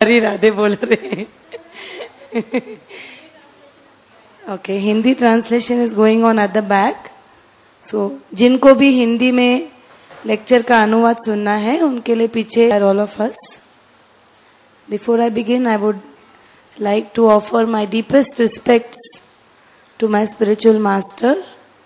हरी राधे बोल रहे. Okay, Hindi translation is going on at the back. So, जिनको भी हिंदी में लेक्चर का अनुवाद सुनना है, उनके लिए पीछे are all of us. Before I begin, I would like to offer my deepest respects to my spiritual master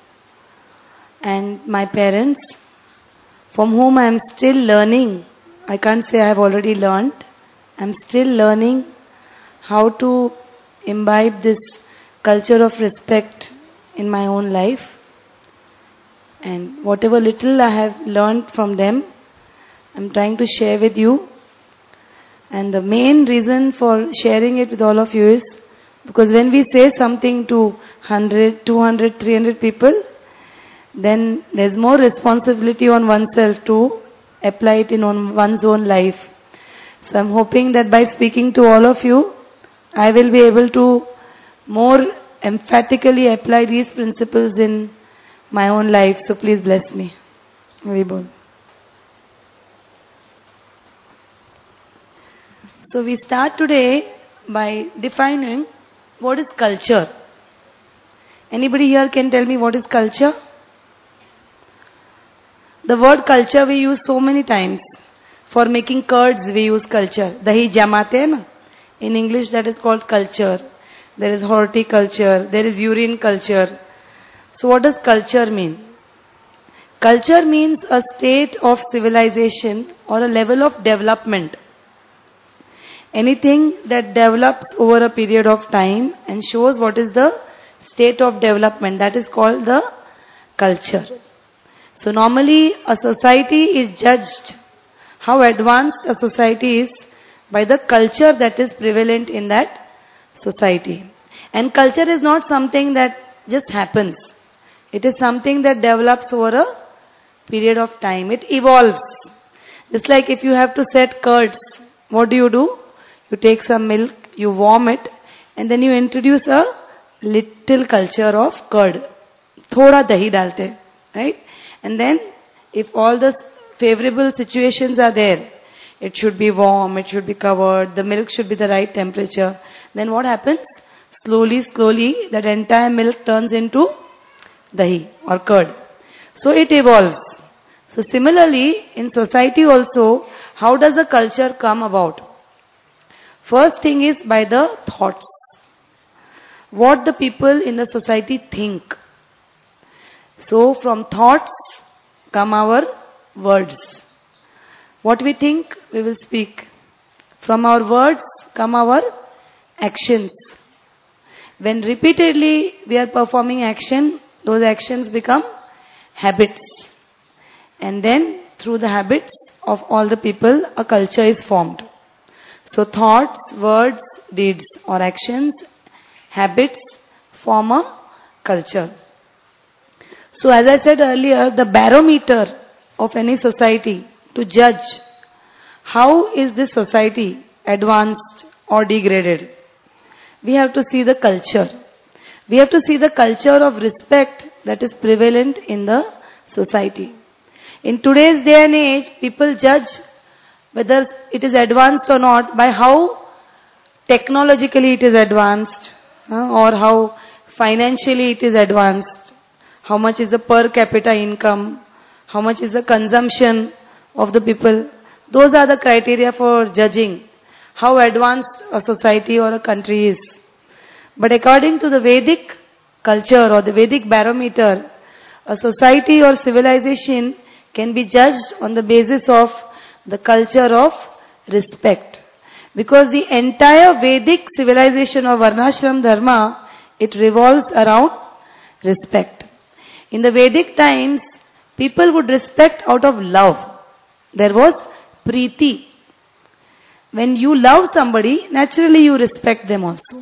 and my parents, from whom I am still learning. I can't say I have already learned. I am still learning how to imbibe this culture of respect in my own life. And whatever little I have learned from them, I am trying to share with you. And the main reason for sharing it with all of you is because when we say something to 100, 200, 300 people, then there's more responsibility on oneself to apply it in one's own life. So I'm hoping that by speaking to all of you, I will be able to more emphatically apply these principles in my own life. So please bless me. Very good. So we start today by defining what is culture. Anybody here can tell me what is culture? The word culture we use so many times. For making curds we use culture. Dahi jamate hai na? In English that is called culture. There is horticulture, there is urine culture. So what does culture mean? Culture means a state of civilization or a level of development. Anything that develops over a period of time and shows what is the state of development, that is called the culture. So normally a society is judged how advanced a society is by the culture that is prevalent in that society. And culture is not something that just happens. It is something that develops over a period of time. It evolves. It's like if you have to set curds, what do? You take some milk, you warm it, and then you introduce a little culture of curd. Thoda dahi dalte, right? And then if all the favorable situations are there, it should be warm, it should be covered, the milk should be the right temperature. Then what happens? Slowly, that entire milk turns into dahi or curd. So it evolves. So similarly, in society also, how does the culture come about? First thing is by the thoughts. What the people in the society think. So from thoughts come our words. What we think, we will speak. From our words come our actions. When repeatedly we are performing action, those actions become habits. And then through the habits of all the people, a culture is formed. So thoughts, words, deeds or actions, habits form a culture. So as I said earlier, the barometer of any society to judge how is this society advanced or degraded, we have to see the culture. We have to see the culture of respect that is prevalent in the society. In today's day and age, people judge whether it is advanced or not by how technologically it is advanced or how financially it is advanced. How much is the per capita income? How much is the consumption of the people? Those are the criteria for judging how advanced a society or a country is. But according to the Vedic culture or the Vedic barometer, a society or civilization can be judged on the basis of the culture of respect. Because the entire Vedic civilization of Varnashram Dharma, it revolves around respect. In the Vedic times, people would respect out of love. There was preeti. When you love somebody, naturally you respect them also.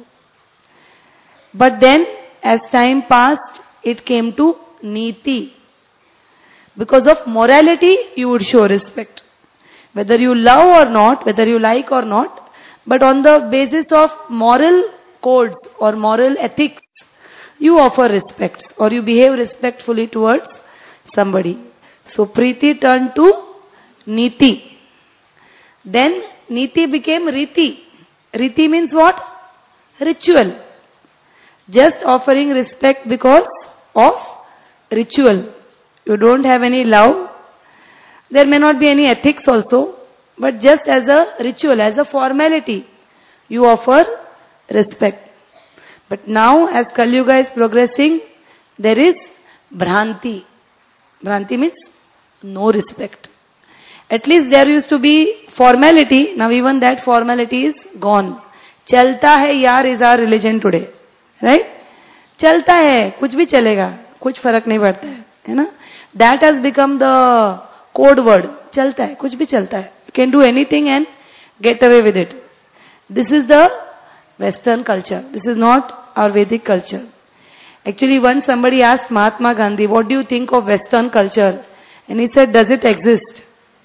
But then, as time passed, it came to niti. Because of morality, you would show respect. Whether you love or not, whether you like or not, but on the basis of moral codes or moral ethics, you offer respect or you behave respectfully towards somebody. So Preeti turned to Niti. Then Niti became Riti. Riti means what? Ritual. Just offering respect because of ritual. You don't have any love. There may not be any ethics also, but just as a ritual, as a formality, you offer respect. But now, as Kali Yuga is progressing, there is Bhranti. Bhranti means no respect. At least there used to be formality. Now even that formality is gone. Chalta hai yaar is our religion today. Right? Chalta hai, kuch bhi chalega. Kuch farak nahi padta hai. है ना? That has become the code word. चलता है, कुछ भी चलता है. You can do anything and get away with it. This is the Western culture. This is not our Vedic culture. Actually, once somebody asked Mahatma Gandhi, what do you think of Western culture? And he said, does it exist?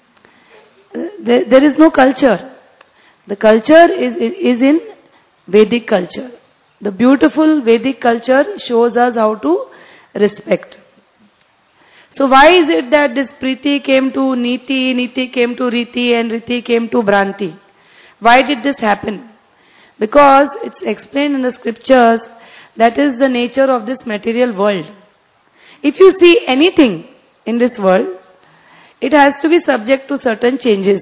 There is no culture. The culture is in Vedic culture. The beautiful Vedic culture shows us how to respect. So why is it that this Priti came to Niti, Niti came to Riti, and Riti came to Bhranti? Why did this happen? Because it's explained in the scriptures that is the nature of this material world. If you see anything in this world, it has to be subject to certain changes.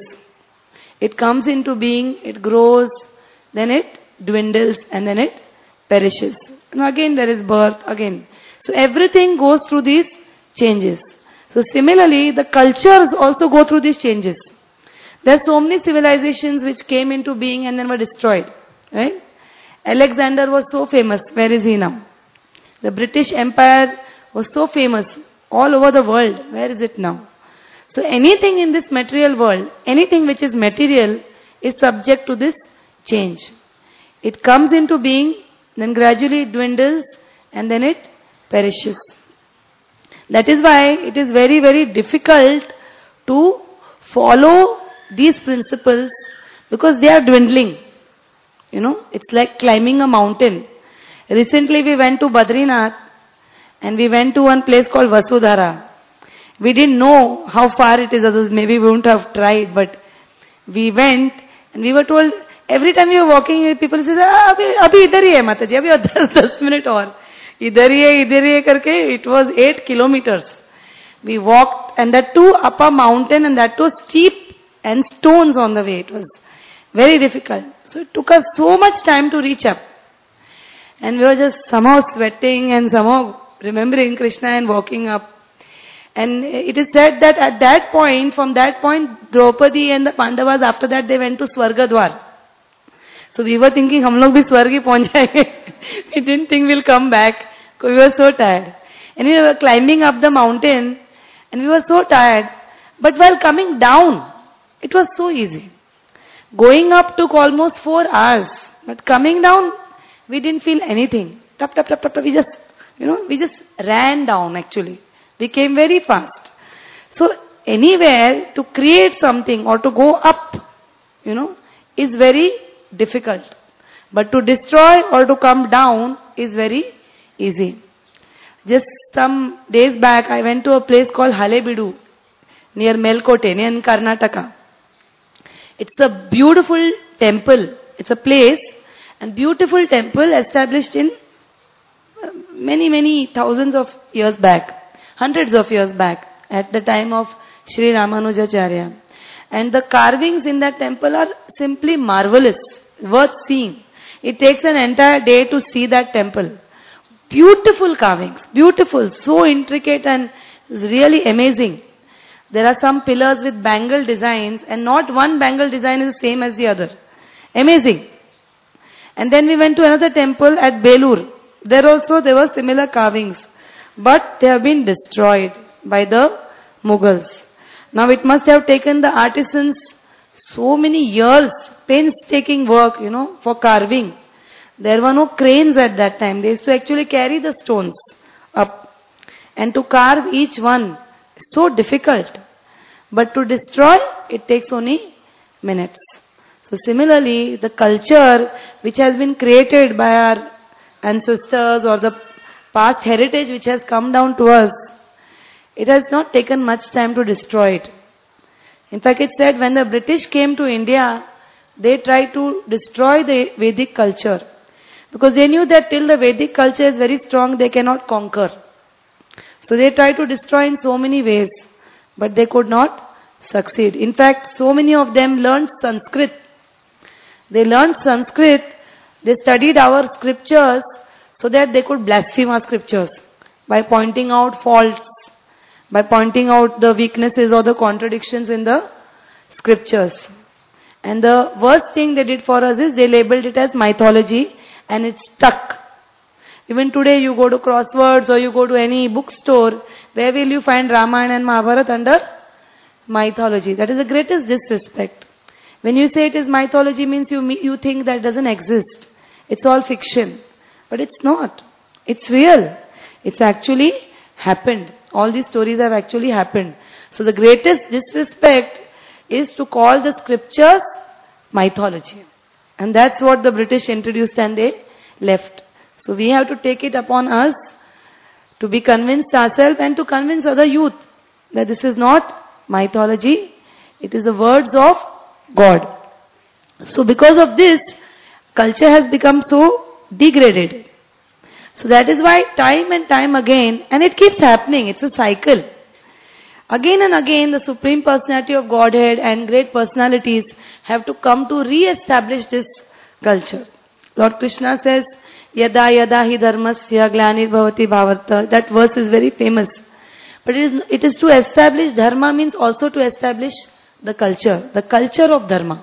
It comes into being, it grows, then it dwindles, and then it perishes. And again there is birth, again. So everything goes through these changes. So similarly, the cultures also go through these changes. There are so many civilizations which came into being and then were destroyed. Right? Alexander was so famous. Where is he now? The British Empire was so famous all over the world. Where is it now? So anything in this material world, anything which is material is subject to this change. It comes into being, then gradually it dwindles, and then it perishes. That is why it is very, very difficult to follow these principles because they are dwindling. You know, it's like climbing a mountain. Recently we went to Badrinath and we went to one place called Vasudhara. We didn't know how far it is, others maybe we wouldn't have tried, but we went and we were told, every time we were walking, people say, abhi idhar hi hai Mataji, abhi 10 minutes aur. Idhar hi hai karke, it was 8 kilometers. We walked, and that too up a mountain, and that too steep and stones on the way. It was very difficult. So it took us so much time to reach up. And we were just somehow sweating and somehow remembering Krishna and walking up. And it is said that at that point, from that point, Draupadi and the Pandavas, after that they went to Swargadwar. So we were thinking, hum log bhi swarg hi pahunch jayenge. We didn't think we'll come back, because we were so tired. And we were climbing up the mountain, and we were so tired. But while coming down, it was so easy. Going up took almost 4 hours, but coming down, we didn't feel anything. Tap, tap, tap, tap, tap. We just ran down actually. We came very fast. So anywhere to create something or to go up, is very difficult. But to destroy or to come down is very easy. Just some days back, I went to a place called Halebidu, near Melkote, near Karnataka. It's a beautiful temple. It's a place, and beautiful temple established in many, many thousands of years back, hundreds of years back, at the time of Sri Ramanujacharya. And the carvings in that temple are simply marvelous, worth seeing. It takes an entire day to see that temple. Beautiful carvings, beautiful, so intricate and really amazing. There are some pillars with bangle designs, and not one bangle design is the same as the other. Amazing. And then we went to another temple at Belur. There also there were similar carvings, but they have been destroyed by the Mughals. Now it must have taken the artisans so many years, painstaking work, for carving. There were no cranes at that time. They used to actually carry the stones up. And to carve each one is so difficult. But to destroy, it takes only minutes. So similarly, the culture which has been created by our ancestors or the past heritage which has come down to us, it has not taken much time to destroy it. In fact, it said when the British came to India, they tried to destroy the Vedic culture. Because they knew that till the Vedic culture is very strong, they cannot conquer. So they tried to destroy in so many ways, but they could not succeed. In fact, so many of them learned Sanskrit. They learned Sanskrit, they studied our scriptures so that they could blaspheme our scriptures by pointing out faults, by pointing out the weaknesses or the contradictions in the scriptures. And the worst thing they did for us is they labeled it as mythology and it stuck. Even today you go to Crosswords or you go to any bookstore, where will you find Ramayana and Mahabharata under mythology? That is the greatest disrespect. When you say it is mythology means you think that doesn't exist. It's all fiction. But it's not. It's real. It's actually happened. All these stories have actually happened. So the greatest disrespect is to call the scriptures mythology. And that's what the British introduced and they left. So we have to take it upon us to be convinced ourselves and to convince other youth that this is not mythology, it is the words of God. So because of this, culture has become so degraded. So that is why time and time again, and it keeps happening, it's a cycle. Again and again, the Supreme Personality of Godhead and great personalities have to come to re-establish this culture. Lord Krishna says, Yada yada hi dharmasya glanir bhavati bhavarta. That verse is very famous. But it is to establish dharma means also to establish the culture of dharma.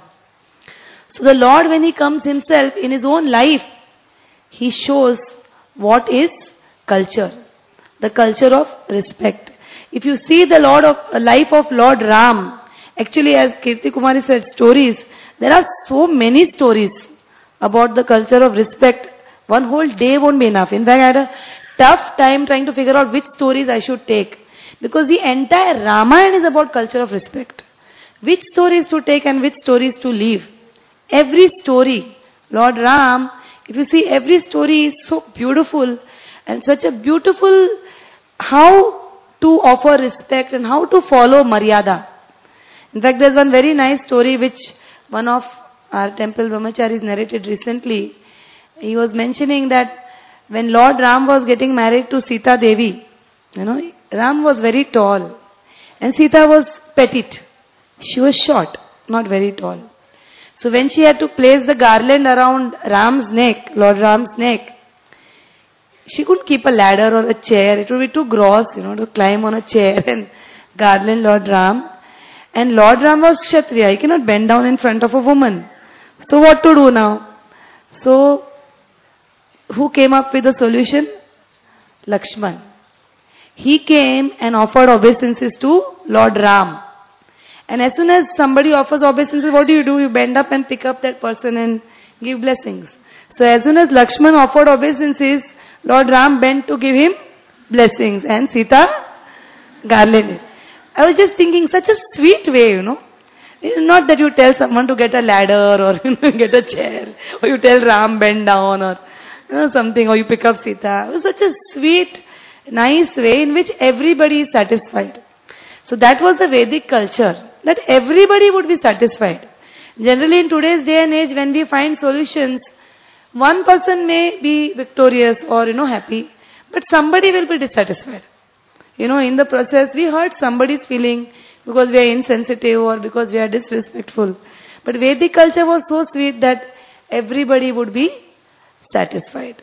So the Lord, when He comes Himself in His own life, He shows what is culture. The culture of respect. If you see the life of Lord Ram, actually as Kirti Kumari said, stories, there are so many stories about the culture of respect. One whole day won't be enough. In fact, I had a tough time trying to figure out which stories I should take. Because the entire Ramayana is about culture of respect. Which stories to take and which stories to leave. Every story, Lord Ram, if you see every story is so beautiful and such a beautiful how to offer respect and how to follow Maryada. In fact, there's one very nice story which one of our temple brahmacharis narrated recently. He was mentioning that when Lord Ram was getting married to Sita Devi, Ram was very tall and Sita was petite. She was short, not very tall. So when she had to place the garland around Ram's neck, Lord Ram's neck, she couldn't keep a ladder or a chair. It would be too gross, to climb on a chair and garland Lord Ram. And Lord Ram was Kshatriya. He cannot bend down in front of a woman. So what to do now? So who came up with the solution? Lakshman. He came and offered obeisances to Lord Ram. And as soon as somebody offers obeisances, what do? You bend up and pick up that person and give blessings. So as soon as Lakshman offered obeisances, Lord Ram bent to give him blessings and Sita garlanded. I was just thinking, such a sweet way, It is not that you tell someone to get a ladder or get a chair, or you tell Ram bend down or something, or you pick up Sita. It was such a sweet, nice way in which everybody is satisfied. So that was the Vedic culture, that everybody would be satisfied. Generally in today's day and age, when we find solutions, one person may be victorious or, happy, but somebody will be dissatisfied. In the process, we hurt somebody's feeling because we are insensitive or because we are disrespectful. But Vedic culture was so sweet that everybody would be satisfied.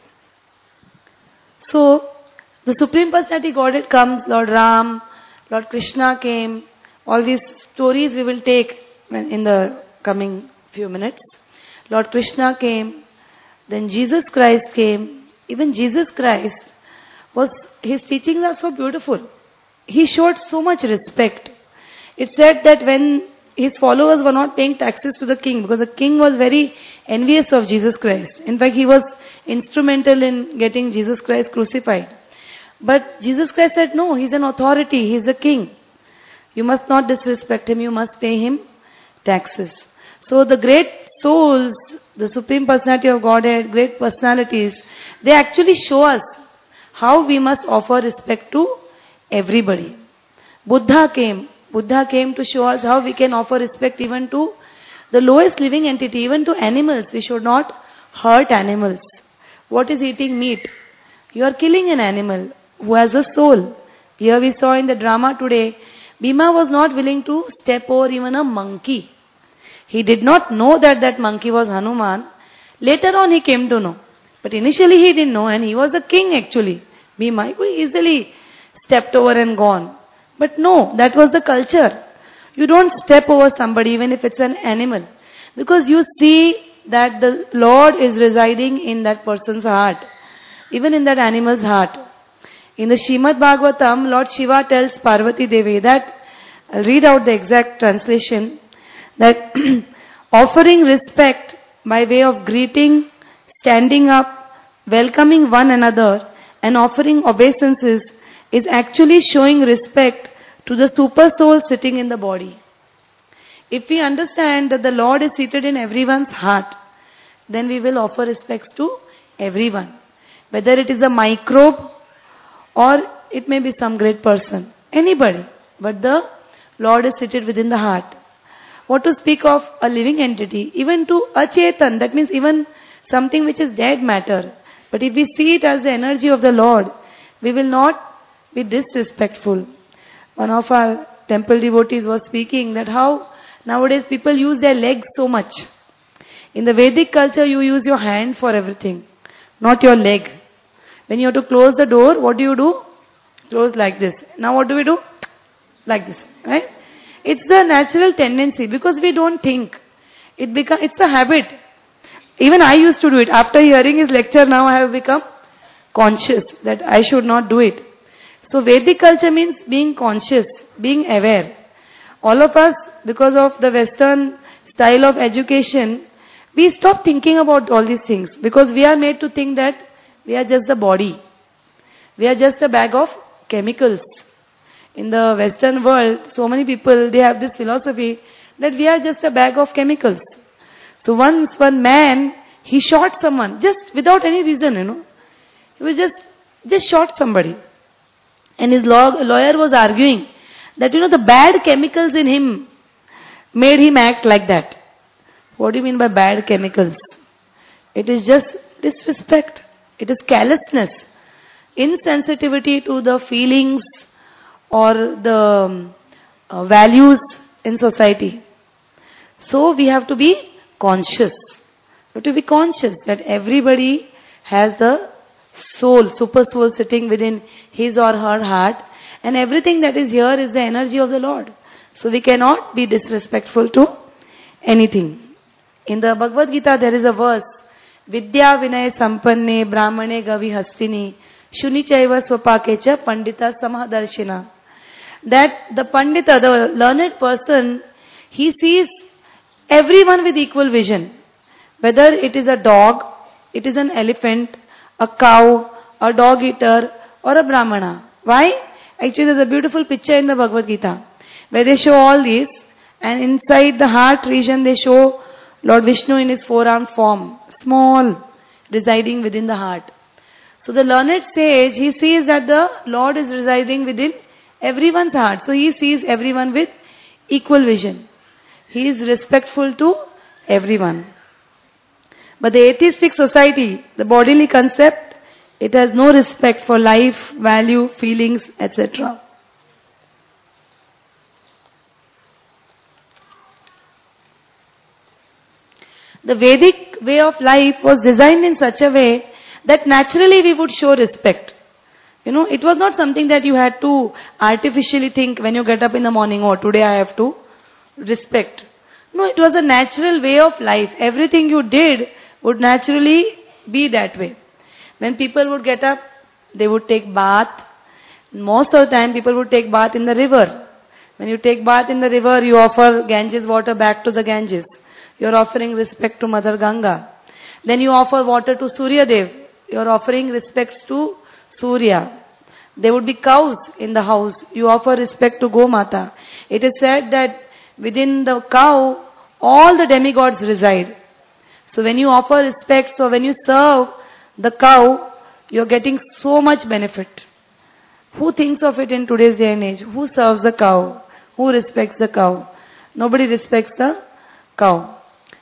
So, the Supreme Personality Godhead comes, Lord Ram, Lord Krishna came. All these stories we will take in the coming few minutes. Lord Krishna came. Then Jesus Christ came. Even Jesus Christ his teachings are so beautiful. He showed so much respect. It said that when his followers were not paying taxes to the king, because the king was very envious of Jesus Christ. In fact, he was instrumental in getting Jesus Christ crucified. But Jesus Christ said, no, he's an authority, he's the king. You must not disrespect him, you must pay him taxes. So the great souls, the Supreme Personality of Godhead, great personalities, they actually show us how we must offer respect to everybody. Buddha came to show us how we can offer respect even to The lowest living entity, even to animals, we should not hurt animals. What is eating meat? You are killing an animal who has a soul. Here we saw in the drama today, Bhima was not willing to step over even a monkey. He did not know that that monkey was Hanuman. Later on he came to know. But initially he didn't know, and he was the king actually. Bhima could easily stepped over and gone. But no, that was the culture. You don't step over somebody even if it's an animal. Because you see that the Lord is residing in that person's heart. Even in that animal's heart. In the Srimad Bhagavatam, Lord Shiva tells Parvati Devi that, I'll read out the exact translation, that offering respect by way of greeting, standing up, welcoming one another and offering obeisances is actually showing respect to the super soul sitting in the body. If we understand that the Lord is seated in everyone's heart, then we will offer respects to everyone. Whether it is a microbe or it may be some great person. Anybody. But the Lord is seated within the heart. What to speak of a living entity? Even to a Chetan, that means even something which is dead matter. But if we see it as the energy of the Lord, we will not be disrespectful. One of our temple devotees was speaking that how nowadays people use their legs so much. In the Vedic culture, you use your hand for everything, not your leg. When you have to close the door, what do? Close like this. Now what do we do? Like this, right? It's the natural tendency because we don't think. It's a habit. Even I used to do it. After hearing his lecture, now I have become conscious that I should not do it. So Vedic culture means being conscious, being aware. All of us, because of the Western style of education, we stop thinking about all these things because we are made to think that we are just the body. We are just a bag of chemicals. In the Western world, so many people, they have this philosophy that we are just a bag of chemicals. So once one man, he shot someone, just without any reason, He was just shot somebody. And his lawyer was arguing that, the bad chemicals in him made him act like that. What do you mean by bad chemicals? It is just disrespect. It is callousness. Insensitivity to the feelings or the values in society. So we have to be conscious. We have to be conscious that everybody has the soul, super soul sitting within his or her heart, and everything that is here is the energy of the Lord. So we cannot be disrespectful to anything. In the Bhagavad Gita there is a verse, Vidya Vinay Sampanne Brahmane Gavi Hastini Shuni Chaiva Swapakecha Pandita Samadarshina. That the Pandita, the learned person, he sees everyone with equal vision. Whether it is a dog, it is an elephant, a cow, a dog eater, or a brahmana. Why? Actually, there's a beautiful picture in the Bhagavad Gita where they show all these, and inside the heart region they show Lord Vishnu in his four-armed form, small, residing within the heart. So the learned sage, he sees that the Lord is residing within everyone's heart. So he sees everyone with equal vision. He is respectful to everyone. But the atheistic society, the bodily concept, it has no respect for life, value, feelings, etc. The Vedic way of life was designed in such a way that naturally we would show respect. It was not something that you had to artificially think when you get up in the morning, oh, today I have to respect. No, it was a natural way of life. Everything you did would naturally be that way. When people would get up, they would take bath. Most of the time people would take bath in the river. When you take bath in the river, you offer Ganges water back to the Ganges. You are offering respect to Mother Ganga. Then you offer water to Surya Dev. You are offering respects to Surya. There would be cows in the house. You offer respect to Gomata. It is said that within the cow, all the demigods reside. So when you offer respect, so when you serve the cow, you are getting so much benefit. Who thinks of it in today's day and age? Who serves the cow? Who respects the cow? Nobody respects the cow.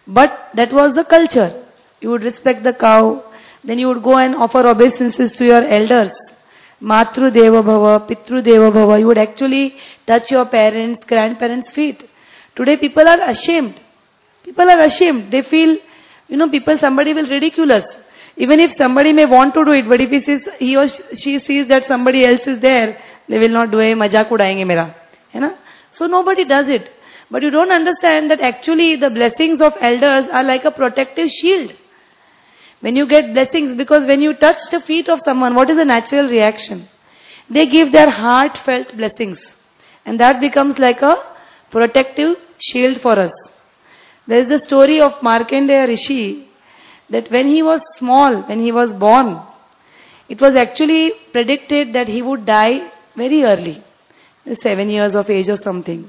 But that was the culture. You would respect the cow, then you would go and offer obeisances to your elders. Matru Deva Bhava, Pitru Deva Bhava. You would actually touch your parents, grandparents' feet. Today people are ashamed. People are ashamed. They feel, somebody will ridicule us. Even if somebody may want to do it, but if he or she sees that somebody else is there, they will not do a majak udayenge mera. So nobody does it. But you don't understand that actually the blessings of elders are like a protective shield. When you get blessings, because when you touch the feet of someone, what is the natural reaction? They give their heartfelt blessings. And that becomes like a protective shield for us. There is the story of Markandeya Rishi, that when he was small, when he was born, it was actually predicted that he would die very early, 7 years of age or something.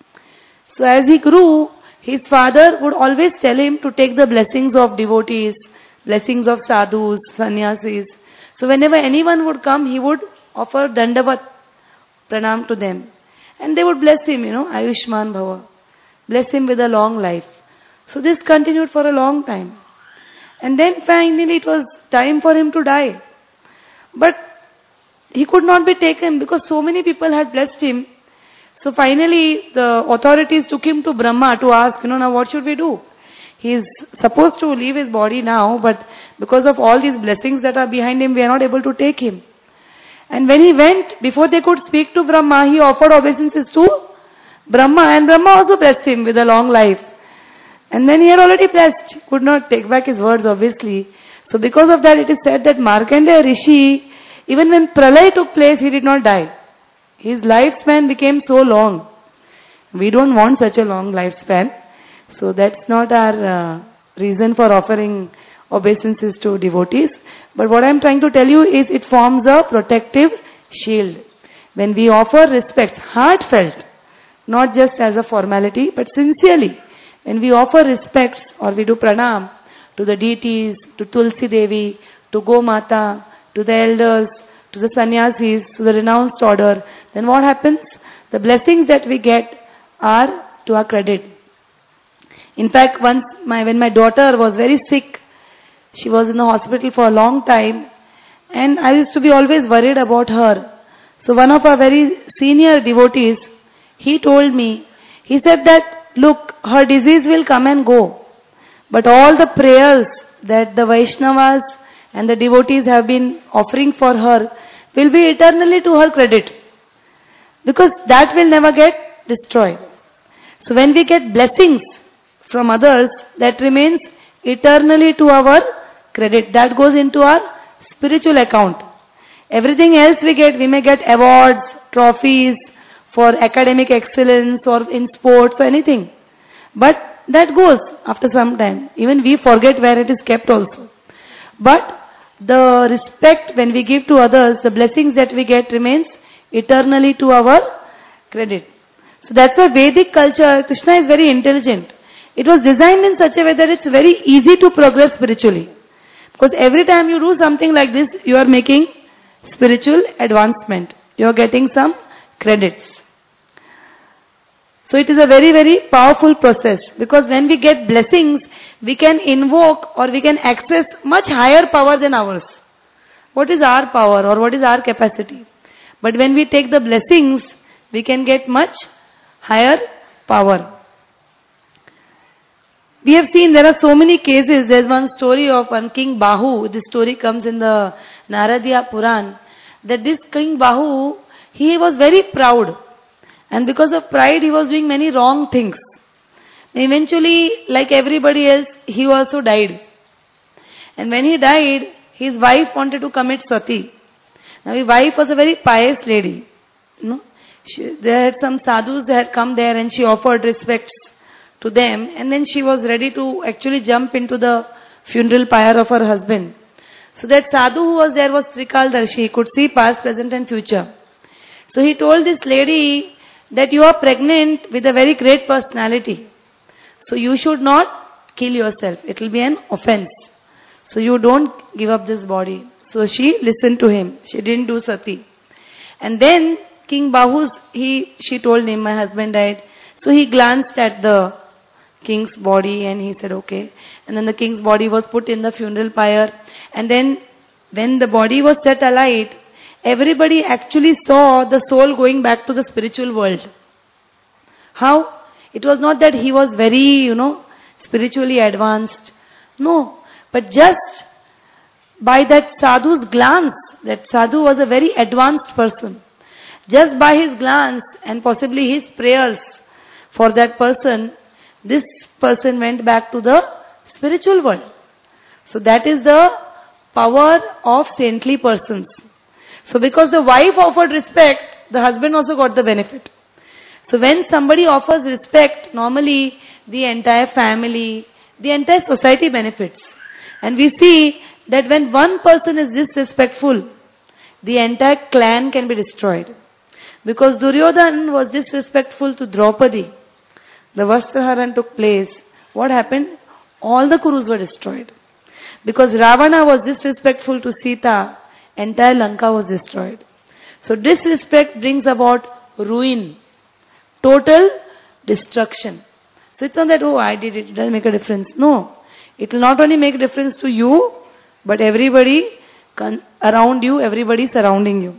So as he grew, his father would always tell him to take the blessings of devotees, blessings of sadhus, sannyasis. So whenever anyone would come, he would offer dandavat, pranam to them. And they would bless him, Ayushman Bhava. Bless him with a long life. So this continued for a long time. And then finally it was time for him to die. But he could not be taken because so many people had blessed him. So finally the authorities took him to Brahma to ask, now what should we do? He is supposed to leave his body now, but because of all these blessings that are behind him, we are not able to take him. And when he went, before they could speak to Brahma, he offered obeisances to Brahma, and Brahma also blessed him with a long life. And then he had already blessed, could not take back his words obviously. So because of that, it is said that Markandeya Rishi, even when Pralay took place, he did not die. His lifespan became so long. We don't want such a long lifespan. So that's not our reason for offering obeisances to devotees. But what I'm trying to tell you is it forms a protective shield. When we offer respect, heartfelt, not just as a formality, but sincerely, when we offer respects or we do pranam to the deities, to Tulsi Devi, to Gomata, to the elders, to the sannyasis, to the renounced order, then what happens? The blessings that we get are to our credit. In fact, once when my daughter was very sick, she was in the hospital for a long time, and I used to be always worried about her. So one of our very senior devotees, he told me, he said that, look, her disease will come and go, but all the prayers that the Vaishnavas and the devotees have been offering for her will be eternally to her credit, because that will never get destroyed. So when we get blessings from others, that remains eternally to our credit. That goes into our spiritual account. Everything else we may get awards, trophies for academic excellence or in sports or anything. But that goes after some time. Even we forget where it is kept also. But the respect when we give to others, the blessings that we get remains eternally to our credit. So that's why Vedic culture, Krishna is very intelligent. It was designed in such a way that it's very easy to progress spiritually. Because every time you do something like this, you are making spiritual advancement. You are getting some credits. So it is a very, very powerful process. Because when we get blessings, we can invoke or we can access much higher power than ours. What is our power or what is our capacity? But when we take the blessings, we can get much higher power. We have seen there are so many cases. There's one story of one King Bahu. This story comes in the Naradiya Puran. That this King Bahu, he was very proud. And because of pride, he was doing many wrong things. Eventually, like everybody else, he also died. And when he died, his wife wanted to commit sati. Now his wife was a very pious lady. There had some sadhus that had come there and she offered respects to them, and then she was ready to actually jump into the funeral pyre of her husband. So that sadhu who was there was Trikaldarshi. He could see past, present and future. So he told this lady that you are pregnant with a very great personality. So you should not kill yourself. It will be an offense. So you don't give up this body. So she listened to him. She didn't do sati. And then King Bahu, she told him, my husband died. So he glanced at the king's body, and he said, okay. And then the king's body was put in the funeral pyre. And then when the body was set alight, everybody actually saw the soul going back to the spiritual world. How? It was not that he was very, spiritually advanced. No. But just by that sadhu's glance, that sadhu was a very advanced person. Just by his glance and possibly his prayers for that person, this person went back to the spiritual world. So that is the power of saintly persons. So because the wife offered respect, the husband also got the benefit. So when somebody offers respect, normally the entire family, the entire society benefits. And we see that when one person is disrespectful, the entire clan can be destroyed. Because Duryodhan was disrespectful to Draupadi. The Vastraharan took place. What happened? All the Kurus were destroyed. Because Ravana was disrespectful to Sita, entire Lanka was destroyed. So disrespect brings about ruin, total destruction. So it's not that, oh, I did it, it doesn't make a difference. No. It will not only make a difference to you, but everybody around you, everybody surrounding you.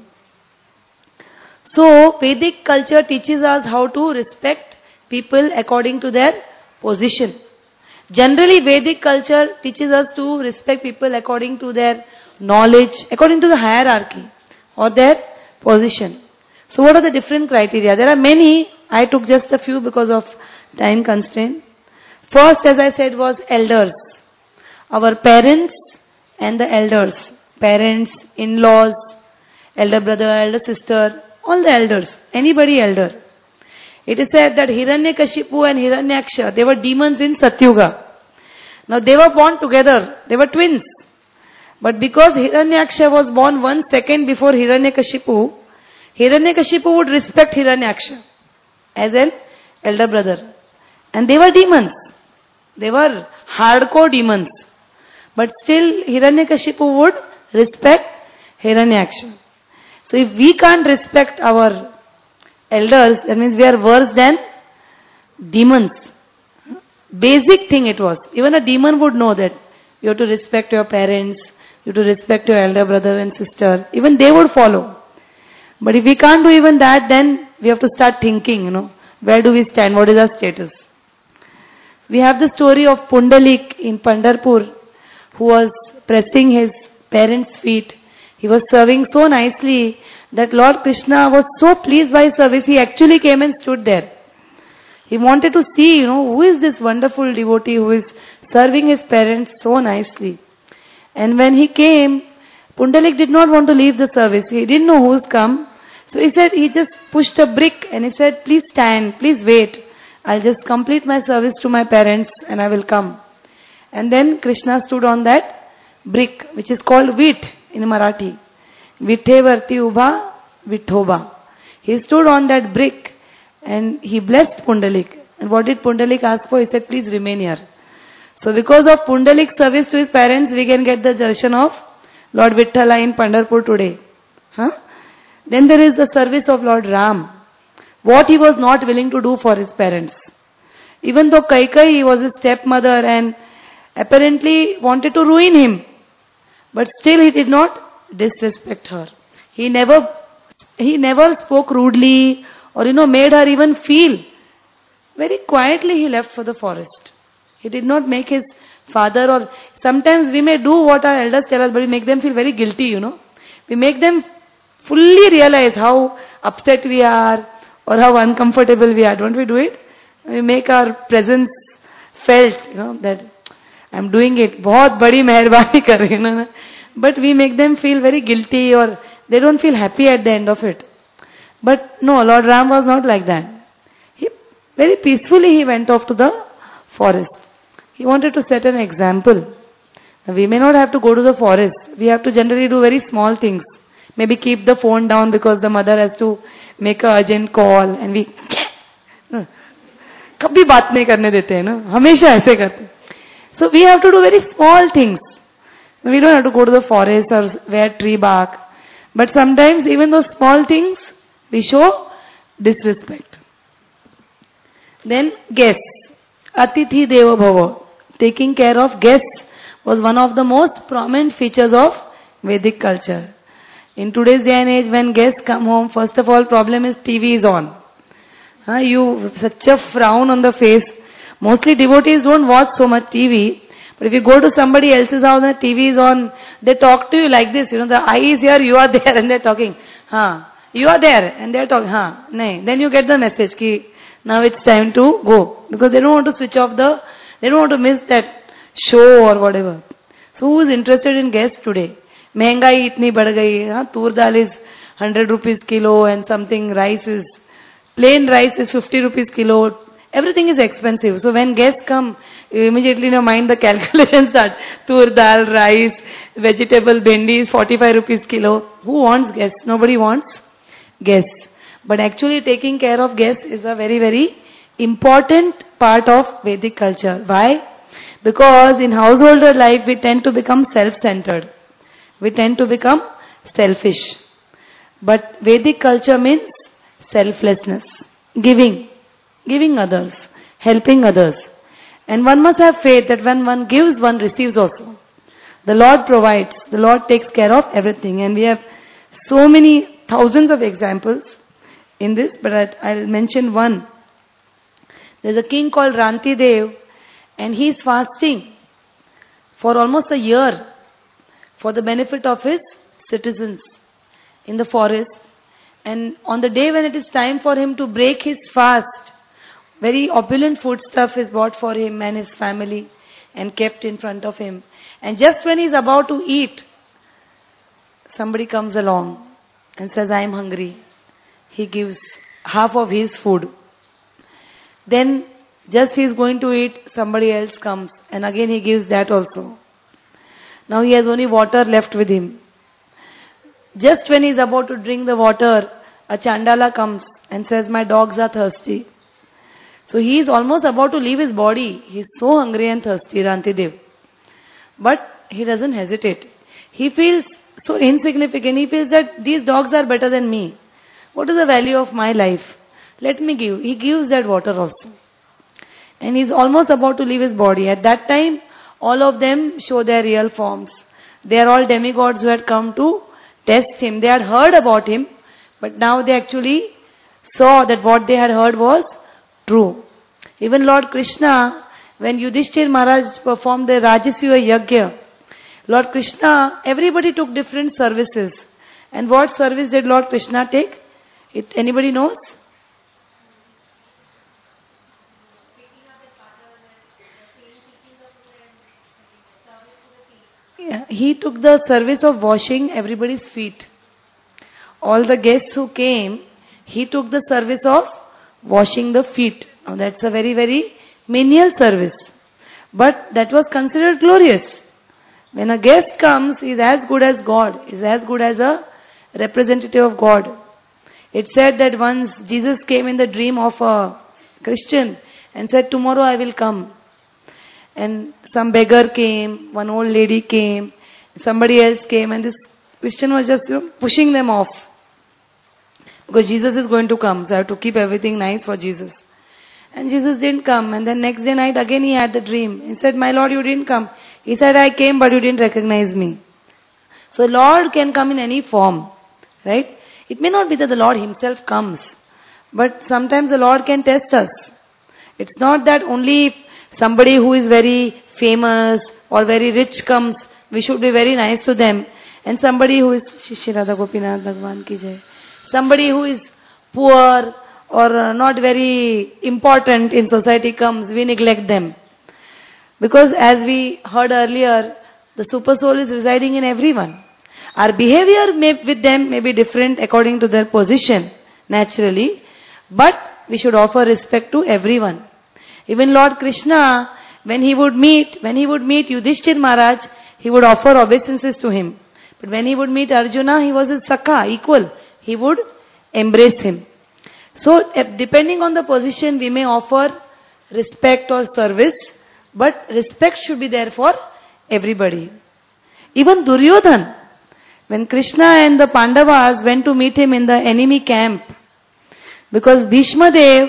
So Vedic culture teaches us how to respect people according to their position. Generally, Vedic culture teaches us to respect people according to their knowledge, according to the hierarchy or their position. So what are the different criteria? There are many. I took just a few because of time constraint. First, as I said, was elders. Our parents and the elders. Parents, in-laws, elder brother, elder sister, all the elders. Anybody elder. It is said that Hiranyakashipu and Hiranyaksha, they were demons in Satyuga. Now they were born together. They were twins. But because Hiranyaksha was born 1 second before Hiranyakashipu, Hiranyakashipu would respect Hiranyaksha as an elder brother. And they were demons. They were hardcore demons. But still Hiranyakashipu would respect Hiranyaksha. So if we can't respect our elders, that means we are worse than demons. Basic thing it was. Even a demon would know that you have to respect your parents, you have to respect your elder brother and sister. Even they would follow. But if we can't do even that, then we have to start thinking, where do we stand? What is our status? We have the story of Pundalik in Pandharpur, who was pressing his parents' feet. He was serving so nicely that Lord Krishna was so pleased by his service, he actually came and stood there. He wanted to see, who is this wonderful devotee who is serving his parents so nicely. And when he came, Pundalik did not want to leave the service. He didn't know who's come. So he just pushed a brick and he said, please stand, please wait. I'll just complete my service to my parents and I will come. And then Krishna stood on that brick, which is called Vit in Marathi. Vithe Varti Ubha Vithoba. He stood on that brick and he blessed Pundalik. And what did Pundalik ask for? He said, please remain here. So because of Pundalik's service to his parents, we can get the darshan of Lord Vithala in Pandharpur today. Then there is the service of Lord Ram. What he was not willing to do for his parents. Even though Kaikeyi was his stepmother and apparently wanted to ruin him. But still he did not disrespect her. He never spoke rudely or made her even feel. Very quietly he left for the forest. He did not make his father, or sometimes we may do what our elders tell us, but we make them feel very guilty, We make them fully realize how upset we are or how uncomfortable we are. Don't we do it? We make our presence felt, that I'm doing it. बहुत बड़ी मेहरबानी कर रही हूँ, But we make them feel very guilty or they don't feel happy at the end of it. But no, Lord Ram was not like that. Very peacefully he went off to the forest. He wanted to set an example. We may not have to go to the forest. We have to generally do very small things. Maybe keep the phone down because the mother has to make an urgent call and we कभी बात नहीं करने देते हैं ना, हमेशा ऐसे करते. So we have to do very small things. We don't have to go to the forest or wear tree bark. But sometimes even those small things, we show disrespect. Then guests. Atithi Deva Bhava. Taking care of guests was one of the most prominent features of Vedic culture. In today's day and age, when guests come home, first of all, problem is TV is on. You such a frown on the face. Mostly devotees don't watch so much TV. But if you go to somebody else's house and the TV is on, they talk to you like this. The eye is here, you are there, and they're talking. You are there, and they're talking. Nahin. Then you get the message ki now it's time to go. Because they don't want to switch off they don't want to miss that show or whatever. So who is interested in guests today? Mehengai itni bad gayi. Tur dal is 100 rupees kilo and something plain rice is 50 rupees kilo. Everything is expensive. So when guests come, you immediately in your mind the calculation starts. Tur dal, rice, vegetable, bhendi 45 rupees kilo. Who wants guests? Nobody wants guests. But actually taking care of guests is a very, very important part of Vedic culture. Why? Because in householder life we tend to become self-centered. We tend to become selfish. But Vedic culture means selflessness. Giving others. Helping others. And one must have faith that when one gives, one receives also. The Lord provides. The Lord takes care of everything. And we have so many thousands of examples in this, but I'll mention one. There's a king called Rantidev, and he's fasting for almost a year for the benefit of his citizens in the forest. And on the day when it is time for him to break his fast, very opulent foodstuff is bought for him and his family and kept in front of him. And just when he's about to eat, somebody comes along and says, I am hungry. He gives half of his food. Then just he is going to eat, somebody else comes and again he gives that also. Now he has only water left with him. Just when he is about to drink the water, a Chandala comes and says, my dogs are thirsty. So he is almost about to leave his body. He is so hungry and thirsty, Rantidev. But he doesn't hesitate. He feels so insignificant. He feels that these dogs are better than me. What is the value of my life? Let me give. He gives that water also. And he is almost about to leave his body. At that time, all of them show their real forms. They are all demigods who had come to test him. They had heard about him, but now they actually saw that what they had heard was true. Even Lord Krishna, when Yudhishthir Maharaj performed the Rajasuya Yajna, Lord Krishna, everybody took different services. And what service did Lord Krishna take? Anybody knows? Yeah, he took the service of washing everybody's feet. All the guests who came, he took the service of washing the feet. Now that's a very, very menial service. But that was considered glorious. When a guest comes, he is as good as God. He is as good as a representative of God. It said that once Jesus came in the dream of a Christian and said, tomorrow I will come. And some beggar came, one old lady came, somebody else came, and this Christian was just pushing them off. Because Jesus is going to come, so I have to keep everything nice for Jesus. And Jesus didn't come, and then next day night again he had the dream. He said, my Lord, you didn't come. He said, I came but you didn't recognize me. So Lord can come in any form, right? It may not be that the Lord himself comes, but sometimes the Lord can test us. It's not that only if somebody who is very famous or very rich comes, we should be very nice to them. And somebody who is Shri Radha Gopinath Bhagwan ki jai. Somebody who is poor or not very important in society comes, we neglect them. Because as we heard earlier, the super soul is residing in everyone. Our behavior with them may be different according to their position, naturally, but we should offer respect to everyone. Even Lord Krishna, when he would meet Yudhishthir Maharaj, he would offer obeisances to him. But when he would meet Arjuna, he was his Sakha, equal. He would embrace him. So, depending on the position, we may offer respect or service, but respect should be there for everybody. Even Duryodhan, when Krishna and the Pandavas went to meet him in the enemy camp, because Bhishma Dev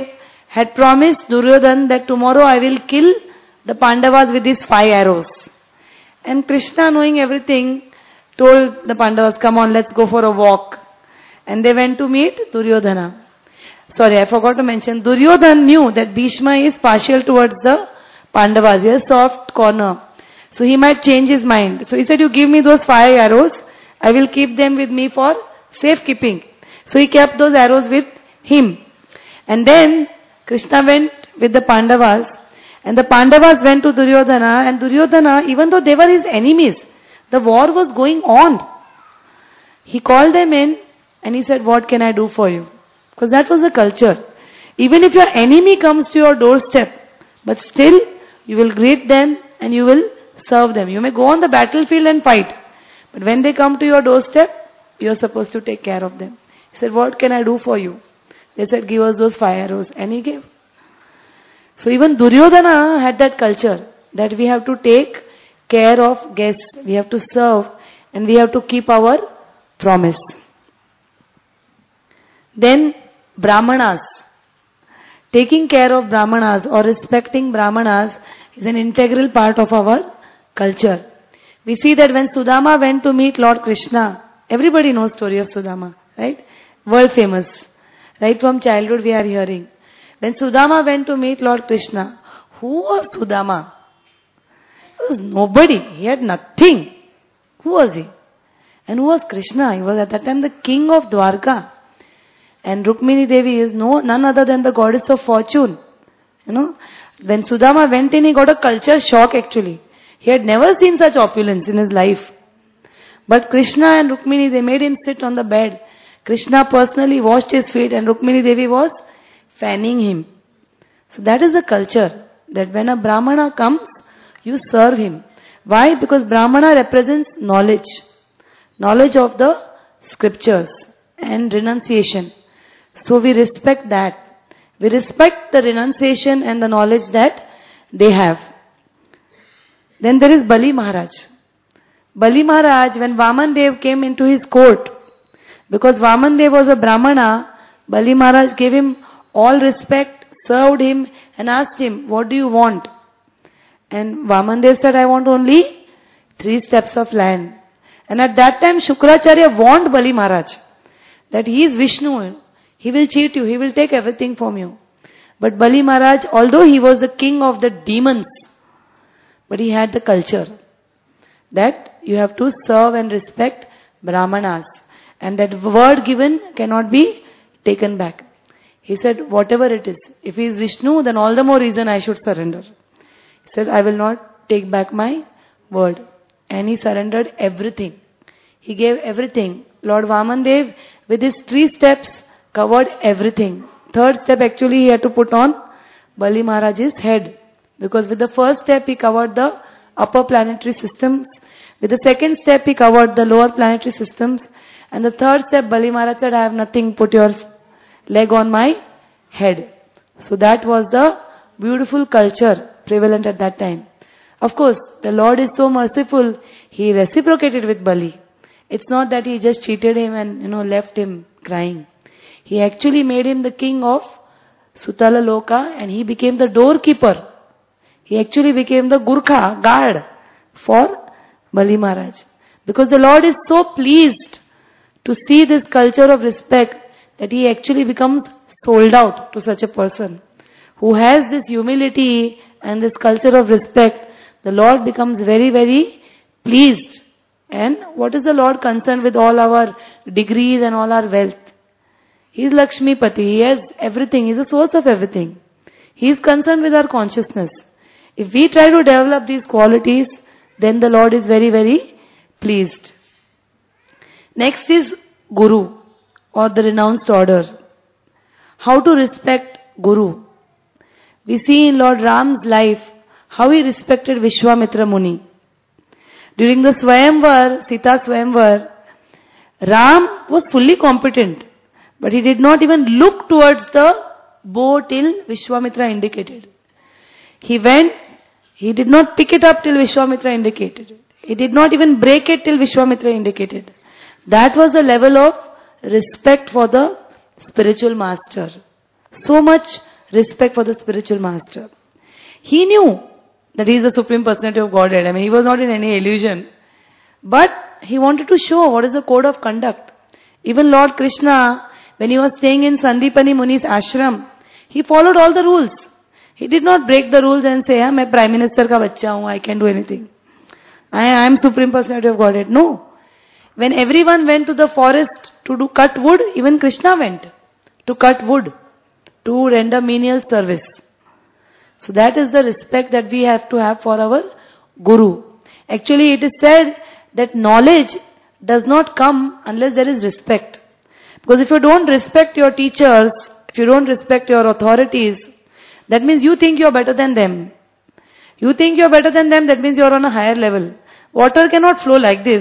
had promised Duryodhana that tomorrow I will kill the Pandavas with these 5 arrows. And Krishna, knowing everything, told the Pandavas, come on, let's go for a walk. And they went to meet Duryodhana. Sorry, I forgot to mention, Duryodhana knew that Bhishma is partial towards the Pandavas. He has a soft corner. So he might change his mind. So he said, you give me those 5 arrows, I will keep them with me for safekeeping. So he kept those arrows with him. And then Krishna went with the Pandavas. And the Pandavas went to Duryodhana. And Duryodhana, even though they were his enemies, the war was going on. He called them in and he said, what can I do for you? Because that was the culture. Even if your enemy comes to your doorstep, but still you will greet them and you will serve them. You may go on the battlefield and fight. But when they come to your doorstep, you are supposed to take care of them. He said, what can I do for you? They said, give us those 5 arrows. And he gave. So even Duryodhana had that culture that we have to take care of guests. We have to serve and we have to keep our promise. Then Brahmanas. Taking care of Brahmanas or respecting Brahmanas is an integral part of our culture. We see that when Sudama went to meet Lord Krishna, everybody knows story of Sudama, right? World famous. Right from childhood we are hearing. When Sudama went to meet Lord Krishna, who was Sudama? He was nobody. He had nothing. Who was he? And who was Krishna? He was at that time the king of Dwarka. And Rukmini Devi is none other than the goddess of fortune. You know, when Sudama went in, he got a culture shock actually. He had never seen such opulence in his life. But Krishna and Rukmini, they made him sit on the bed. Krishna personally washed his feet and Rukmini Devi was fanning him. So that is the culture, that when a Brahmana comes, you serve him. Why? Because Brahmana represents knowledge. Knowledge of the scriptures and renunciation. So we respect that. We respect the renunciation and the knowledge that they have. Then there is Bali Maharaj. Bali Maharaj, when Vaman Dev came into his court, because Vaman Dev was a Brahmana, Bali Maharaj gave him all respect, served him and asked him, what do you want? And Vaman Dev said, I want only 3 steps of land. And at that time Shukracharya warned Bali Maharaj that he is Vishnu. He will cheat you. He will take everything from you. But Bali Maharaj, although he was the king of the demons, but he had the culture that you have to serve and respect Brahmanas. And that word given cannot be taken back. He said, whatever it is, if he is Vishnu, then all the more reason I should surrender. He said, I will not take back my word. And he surrendered everything. He gave everything. Lord Vamandev, with his 3 steps, covered everything. 3rd step actually he had to put on Bali Maharaj's head. Because with the 1st step he covered the upper planetary systems. With the 2nd step he covered the lower planetary systems. And the 3rd step Bali Maharaj said, I have nothing, put your leg on my head. So that was the beautiful culture prevalent at that time. Of course, the Lord is so merciful, He reciprocated with Bali. It's not that He just cheated him and left him crying. He actually made him the king of Sutala Loka and he became the doorkeeper. He actually became the Gurkha, guard for Bali Maharaj. Because the Lord is so pleased to see this culture of respect that He actually becomes sold out to such a person. Who has this humility and this culture of respect, the Lord becomes very, very pleased. And what is the Lord concerned with all our degrees and all our wealth? He is Lakshmipati. He has everything. He is the source of everything. He is concerned with our consciousness. If we try to develop these qualities, then the Lord is very, very pleased. Next is Guru or the renounced order. How to respect Guru. We see in Lord Ram's life how he respected Vishwamitra Muni. During the Swayamvar, Sita Swayamvar, Ram was fully competent, but he did not even look towards the bow till Vishwamitra indicated. He went, he did not pick it up till Vishwamitra indicated. He did not even break it till Vishwamitra indicated. That was the level of respect for the spiritual master. So much respect for the spiritual master. He knew that he is the Supreme Personality of Godhead. I mean, he was not in any illusion. But he wanted to show what is the code of conduct. Even Lord Krishna, when he was staying in Sandipani Muni's ashram, he followed all the rules. He did not break the rules and say, I'm Prime Minister ka bachcha hu, I can do anything. I am Supreme Personality of Godhead. No. When everyone went to the forest to cut wood, even Krishna went to cut wood, to render menial service. So that is the respect that we have to have for our Guru. Actually, it is said that knowledge does not come unless there is respect. Because if you don't respect your teachers, if you don't respect your authorities, that means you think you are better than them. You think you are better than them, that means you are on a higher level. Water cannot flow like this.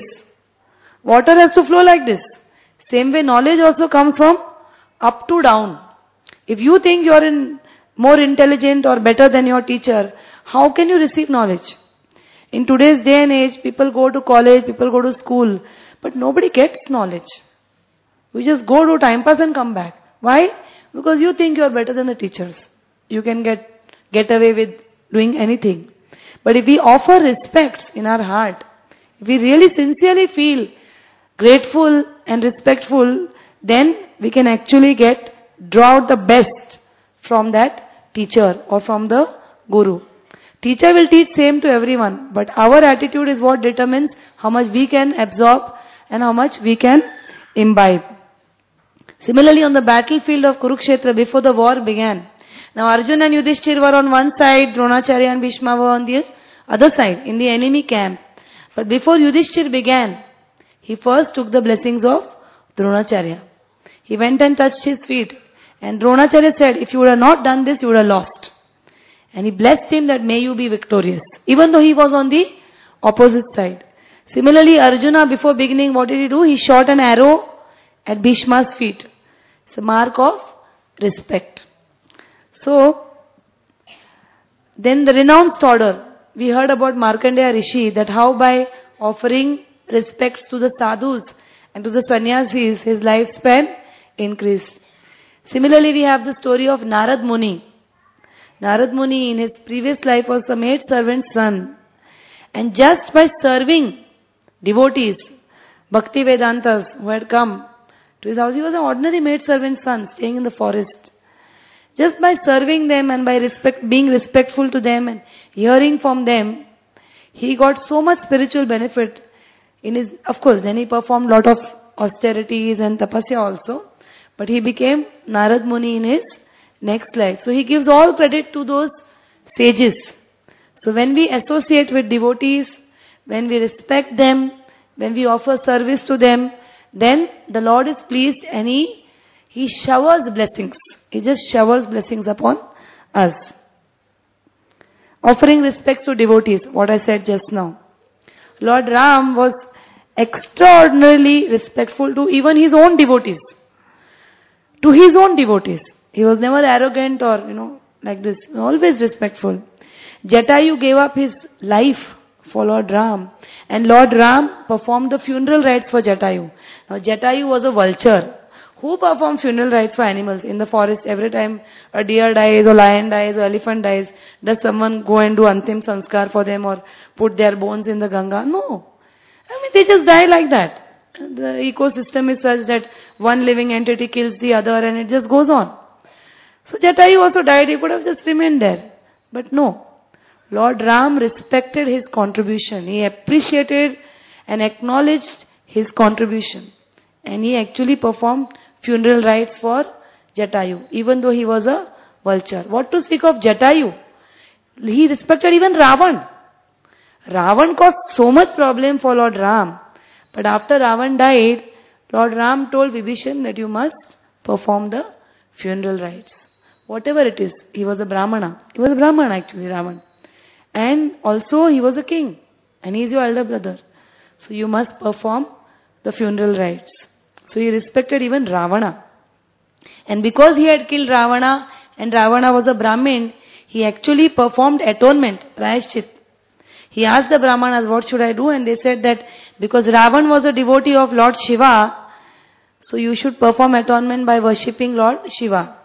Water has to flow like this. Same way, knowledge also comes from up to down. If you think you are more intelligent or better than your teacher, how can you receive knowledge? In today's day and age, people go to college, people go to school, but nobody gets knowledge. We just go to time pass and come back. Why? Because you think you are better than the teachers. You can get away with doing anything. But if we offer respect in our heart, if we really sincerely feel grateful and respectful, then we can actually draw out the best from that teacher or from the Guru. Teacher will teach same to everyone, but our attitude is what determines how much we can absorb and how much we can imbibe. Similarly, on the battlefield of Kurukshetra, before the war began, now Arjuna and Yudhishthir were on one side, Dronacharya and Bhishma were on the other side, in the enemy camp. But before Yudhishthir began, he first took the blessings of Dronacharya. He went and touched his feet. And Dronacharya said, if you would have not done this, you would have lost. And he blessed him that may you be victorious. Even though he was on the opposite side. Similarly, Arjuna, before beginning, what did he do? He shot an arrow at Bhishma's feet. It's a mark of respect. So, then the renounced order. We heard about Markandeya Rishi, that how by offering respects to the sadhus and to the sannyasis, his lifespan increased. Similarly, we have the story of Narad Muni. Narad Muni in his previous life was a maid servant's son. And just by serving devotees, Bhakti Vedantas who had come to his house, he was an ordinary maid servant's son staying in the forest. Just by serving them and by being respectful to them and hearing from them, he got so much spiritual benefit. Of course, then he performed lot of austerities and tapasya also. But he became Narad Muni in his next life. So he gives all credit to those sages. So when we associate with devotees, when we respect them, when we offer service to them, then the Lord is pleased and He showers blessings. He just showers blessings upon us. Offering respects to devotees, what I said just now. Lord Ram was extraordinarily respectful to even his own devotees. To his own devotees. He was never arrogant or, like this. Always respectful. Jatayu gave up his life for Lord Ram. And Lord Ram performed the funeral rites for Jatayu. Now Jatayu was a vulture. Who performs funeral rites for animals in the forest? Every time a deer dies or lion dies or elephant dies, does someone go and do Antim Sanskar for them or put their bones in the Ganga? No. They just die like that. The ecosystem is such that one living entity kills the other and it just goes on. So Jatayu also died, he could have just remained there. But no. Lord Ram respected his contribution. He appreciated and acknowledged his contribution. And he actually performed funeral rites for Jatayu, even though he was a vulture. What to speak of Jatayu? He respected even Ravan. Ravan caused so much problem for Lord Ram. But after Ravan died, Lord Ram told Vibhishan that you must perform the funeral rites. Whatever it is, he was a Brahmana. He was a Brahmana actually, Ravan. And also he was a king. And he is your elder brother. So you must perform the funeral rites. So he respected even Ravana. And because he had killed Ravana and Ravana was a Brahmin, he actually performed atonement, Prayashchit. He asked the Brahmanas, what should I do? And they said that because Ravan was a devotee of Lord Shiva, so you should perform atonement by worshipping Lord Shiva.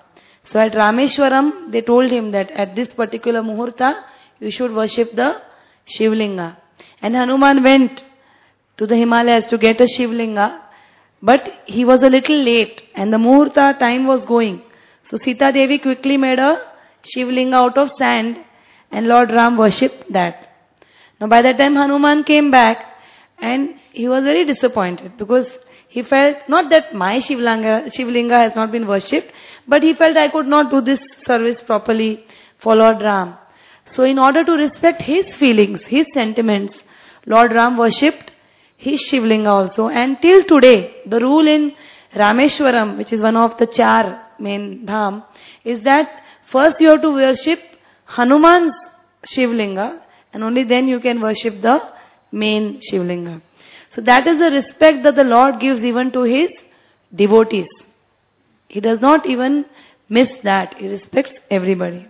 So at Rameshwaram, they told him that at this particular muhurta, you should worship the Shivlinga. And Hanuman went to the Himalayas to get a Shivlinga, but he was a little late and the muhurta time was going. So Sita Devi quickly made a Shivlinga out of sand and Lord Ram worshipped that. Now by the time Hanuman came back, and he was very disappointed because he felt not that my Shivlinga has not been worshipped, but he felt I could not do this service properly for Lord Ram. So in order to respect his feelings, his sentiments, Lord Ram worshipped his Shivlinga also. And till today, the rule in Rameshwaram, which is one of the 4 main dham, is that first you have to worship Hanuman's Shivlinga and only then you can worship the main Shivlinga. So that is the respect that the Lord gives even to his devotees. He does not even miss that. He respects everybody.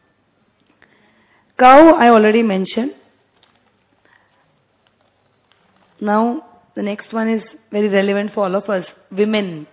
Cow I already mentioned. Now the next one is very relevant for all of us. Women.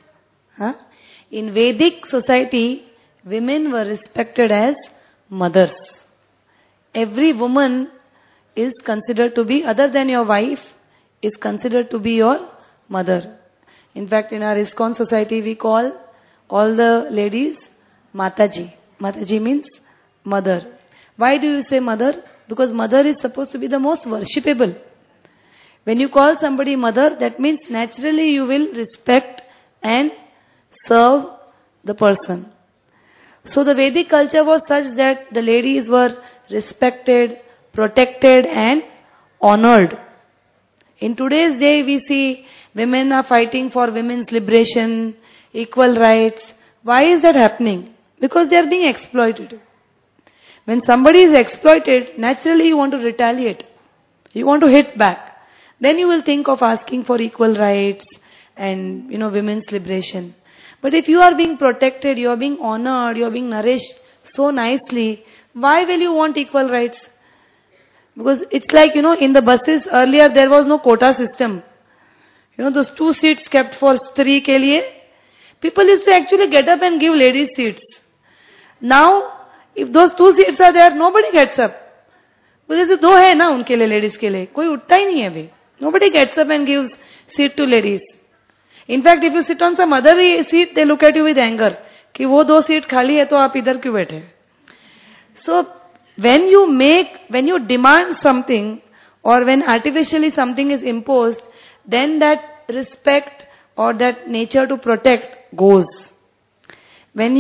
In Vedic society, women were respected as mothers. Every woman is considered to be, other than your wife, is considered to be your mother. In fact, in our ISKCON society, we call all the ladies Mataji. Mataji means mother. Why do you say mother? Because mother is supposed to be the most worshipable. When you call somebody mother, that means naturally you will respect and serve the person. So the Vedic culture was such that the ladies were respected, protected and honored. In today's day, we see women are fighting for women's liberation, equal rights. Why is that happening? Because they are being exploited. When somebody is exploited, naturally you want to retaliate. You want to hit back. Then you will think of asking for equal rights and, women's liberation. But if you are being protected, you are being honored, you are being nourished so nicely, why will you want equal rights? Because it's like, in the buses earlier there was no quota system. Those 2 seats kept for stree ke liye. People used to actually get up and give ladies seats. Now, if those 2 seats are there, nobody gets up. Because जैसे 2 है ना उनके लिए ladies के लिए, कोई उठता ही नहीं है अभी. Nobody gets up and gives seat to ladies. In fact, if you sit on some other seat, they look at you with anger. कि वो 2 seat खाली है तो आप इधर क्यों बैठे? So, when you demand something or when artificially something is imposed, then that respect or that nature to protect goes. When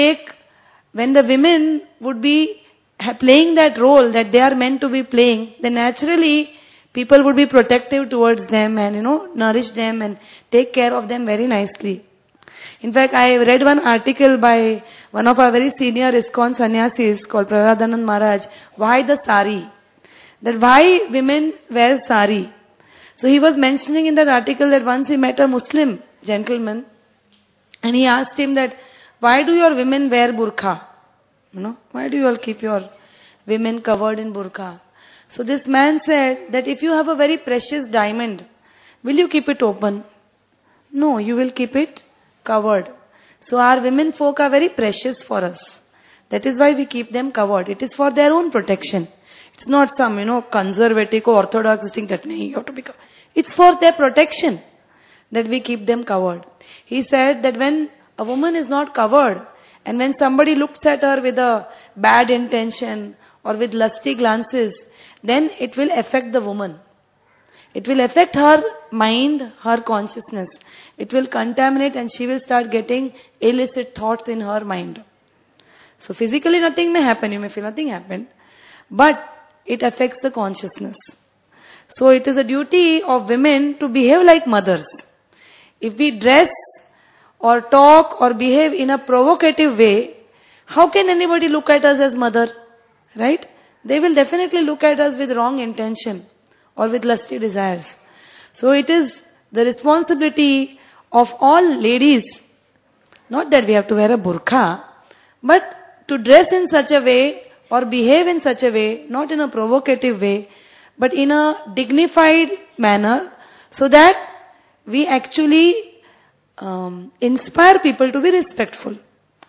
the women would be playing that role that they are meant to be playing, then naturally people would be protective towards them and, nourish them and take care of them very nicely. In fact, I read one article by one of our very senior ISKCON sannyasis called Prahladhanand Maharaj, why the sari? That why women wear sari? So he was mentioning in that article that once he met a Muslim gentleman and he asked him that, why do your women wear burqa? Why do you all keep your women covered in burqa? So this man said that if you have a very precious diamond, will you keep it open? No, you will keep it covered. So our women folk are very precious for us. That is why we keep them covered. It is for their own protection. It's not some, conservative or orthodox thing that you have to be covered. It's for their protection that we keep them covered. He said that when a woman is not covered and when somebody looks at her with a bad intention or with lusty glances, then it will affect the woman. It will affect her mind, her consciousness. It will contaminate and she will start getting illicit thoughts in her mind. So physically nothing may happen, you may feel nothing happened, but it affects the consciousness. So it is a duty of women to behave like mothers. If we dress or talk or behave in a provocative way, how can anybody look at us as mother? Right? They will definitely look at us with wrong intention or with lusty desires. So it is the responsibility of all ladies, not that we have to wear a burqa, but to dress in such a way or behave in such a way, not in a provocative way, but in a dignified manner, so that we actually inspire people to be respectful.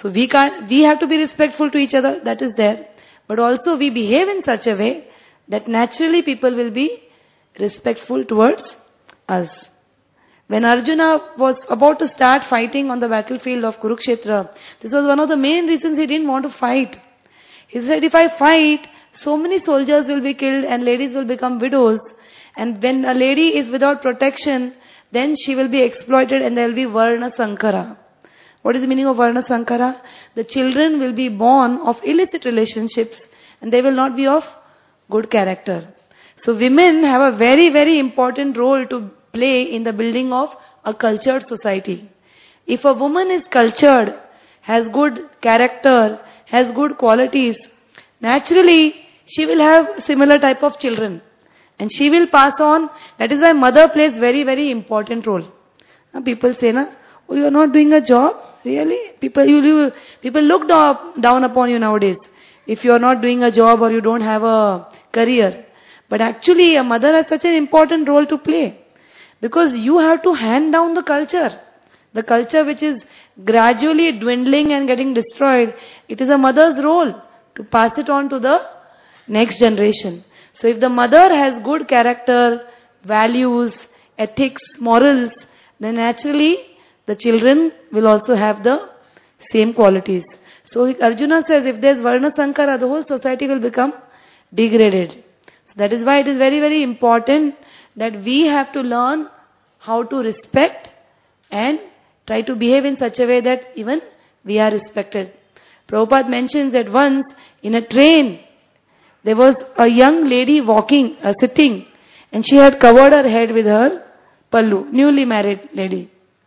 So we have to be respectful to each other, that is there. But also we behave in such a way that naturally people will be respectful towards us. When Arjuna was about to start fighting on the battlefield of Kurukshetra, this was one of the main reasons he didn't want to fight. He said, if I fight, so many soldiers will be killed and ladies will become widows. And when a lady is without protection, then she will be exploited and there will be Varna Sankara. What is the meaning of Varna Sankara? The children will be born of illicit relationships and they will not be of good character. So women have a very, very important role to play in the building of a cultured society. If a woman is cultured, has good character, has good qualities, naturally she will have similar type of children. And she will pass on. That is why mother plays very, very important role. People say, oh, you are not doing a job? Really? People look down upon you nowadays. If you are not doing a job or you don't have a career. But actually a mother has such an important role to play. Because you have to hand down the culture. The culture which is gradually dwindling and getting destroyed. It is a mother's role to pass it on to the next generation. So if the mother has good character, values, ethics, morals, then naturally the children will also have the same qualities. So Arjuna says if there is Varna Sankara, the whole society will become degraded. So that is why it is very, very important that we have to learn how to respect and try to behave in such a way that even we are respected. Prabhupada mentions that once in a train, there was a young lady sitting, and she had covered her head with her pallu, newly married lady.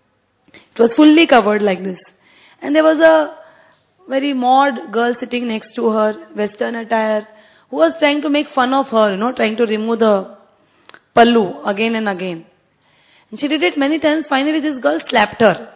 It was fully covered like this. And there was a very mod girl sitting next to her, western attire, who was trying to make fun of her, trying to remove the pallu again and again. And she did it many times. Finally, this girl slapped her,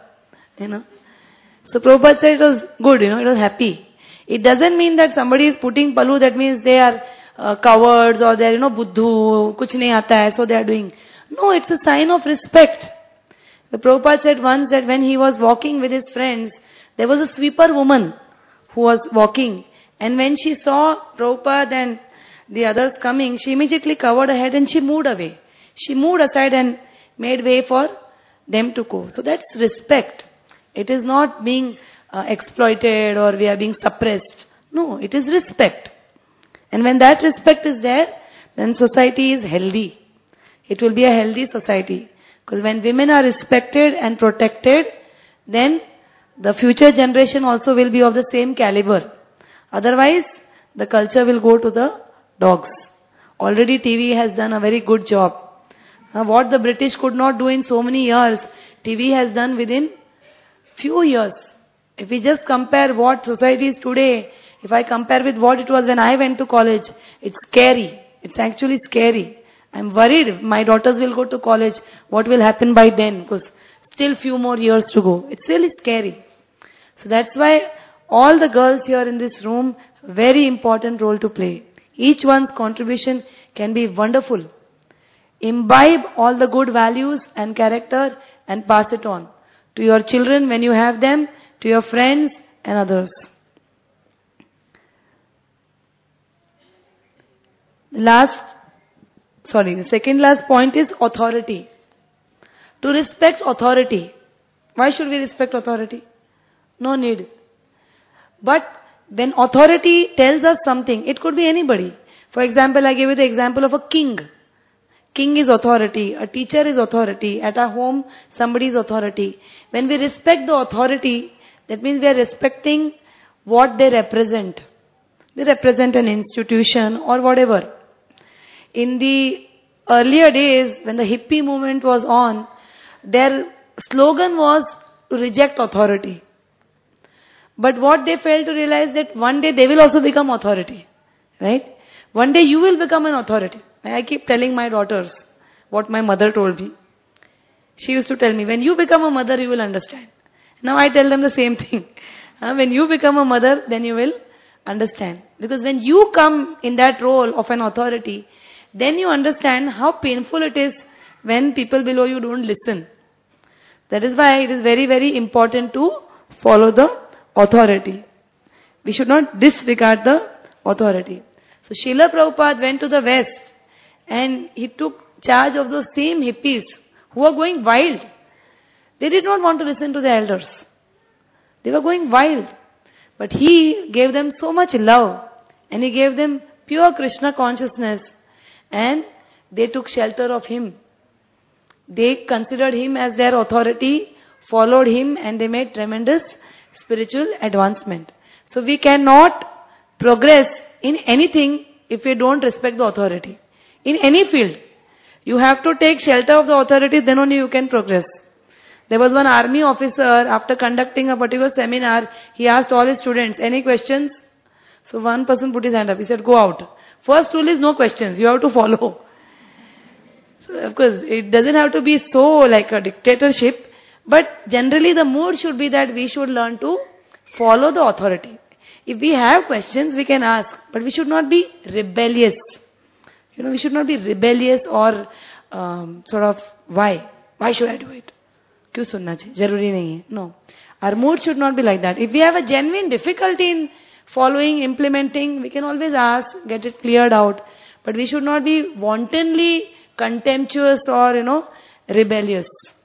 So Prabhupada said it was good, it was happy. It doesn't mean that somebody is putting pallu, that means they are cowards or they are, buddhu, kuch nahi aata hai, so they are doing. No, it's a sign of respect. The Prabhupada said once that when he was walking with his friends, there was a sweeper woman who was walking. And when she saw Prabhupada and the others coming, she immediately covered her head and she moved away. She moved aside and made way for them to go. So that's respect. It is not being exploited or we are being suppressed. No, it is respect. And when that respect is there, then society is healthy. It will be a healthy society. Because when women are respected and protected, then the future generation also will be of the same caliber. Otherwise, the culture will go to the dogs. Already TV has done a very good job. What the British could not do in so many years, TV has done within few years. If we just compare what society is today, if I compare with what it was when I went to college, it's scary. It's actually scary. I'm worried if my daughters will go to college, what will happen by then? Because still few more years to go. It's really scary. So that's why all the girls here in this room, very important role to play. Each one's contribution can be wonderful. Imbibe all the good values and character and pass it on to your children when you have them, to your friends and others. The second last point is authority. To respect authority. Why should we respect authority? No need. But when authority tells us something, it could be anybody. For example, I gave you the example of a king. King is authority. A teacher is authority. At our home, somebody is authority. When we respect the authority, that means we are respecting what they represent. They represent an institution or whatever. In the earlier days, when the hippie movement was on, their slogan was to reject authority. But what they failed to realize that one day they will also become authority. Right? One day you will become an authority. I keep telling my daughters what my mother told me. She used to tell me, when you become a mother, you will understand. Now I tell them the same thing. When you become a mother, then you will understand. Because when you come in that role of an authority, then you understand how painful it is when people below you don't listen. That is why it is very, very important to follow the authority. We should not disregard the authority. So Srila Prabhupada went to the West and he took charge of those same hippies who were going wild. They did not want to listen to the elders. They were going wild. But he gave them so much love and he gave them pure Krishna consciousness and they took shelter of him. They considered him as their authority, followed him, and they made tremendous spiritual advancement. So we cannot progress in anything if we don't respect the authority. In any field, you have to take shelter of the authority, then only you can progress. There was one army officer, after conducting a particular seminar, he asked all his students, any questions? So one person put his hand up. He said, go out. First rule is no questions. You have to follow. So of course, it doesn't have to be so like a dictatorship. But generally the mood should be that we should learn to follow the authority. If we have questions, we can ask. But we should not be rebellious. We should not be rebellious or sort of, why? Why should I do it? क्यों सुनना चाहिए? जरूरी नहीं है. No. Our mood should not be like that. If we have a genuine difficulty in following, implementing, we can always ask, get it cleared out. But we should not be wantonly contemptuous or, rebellious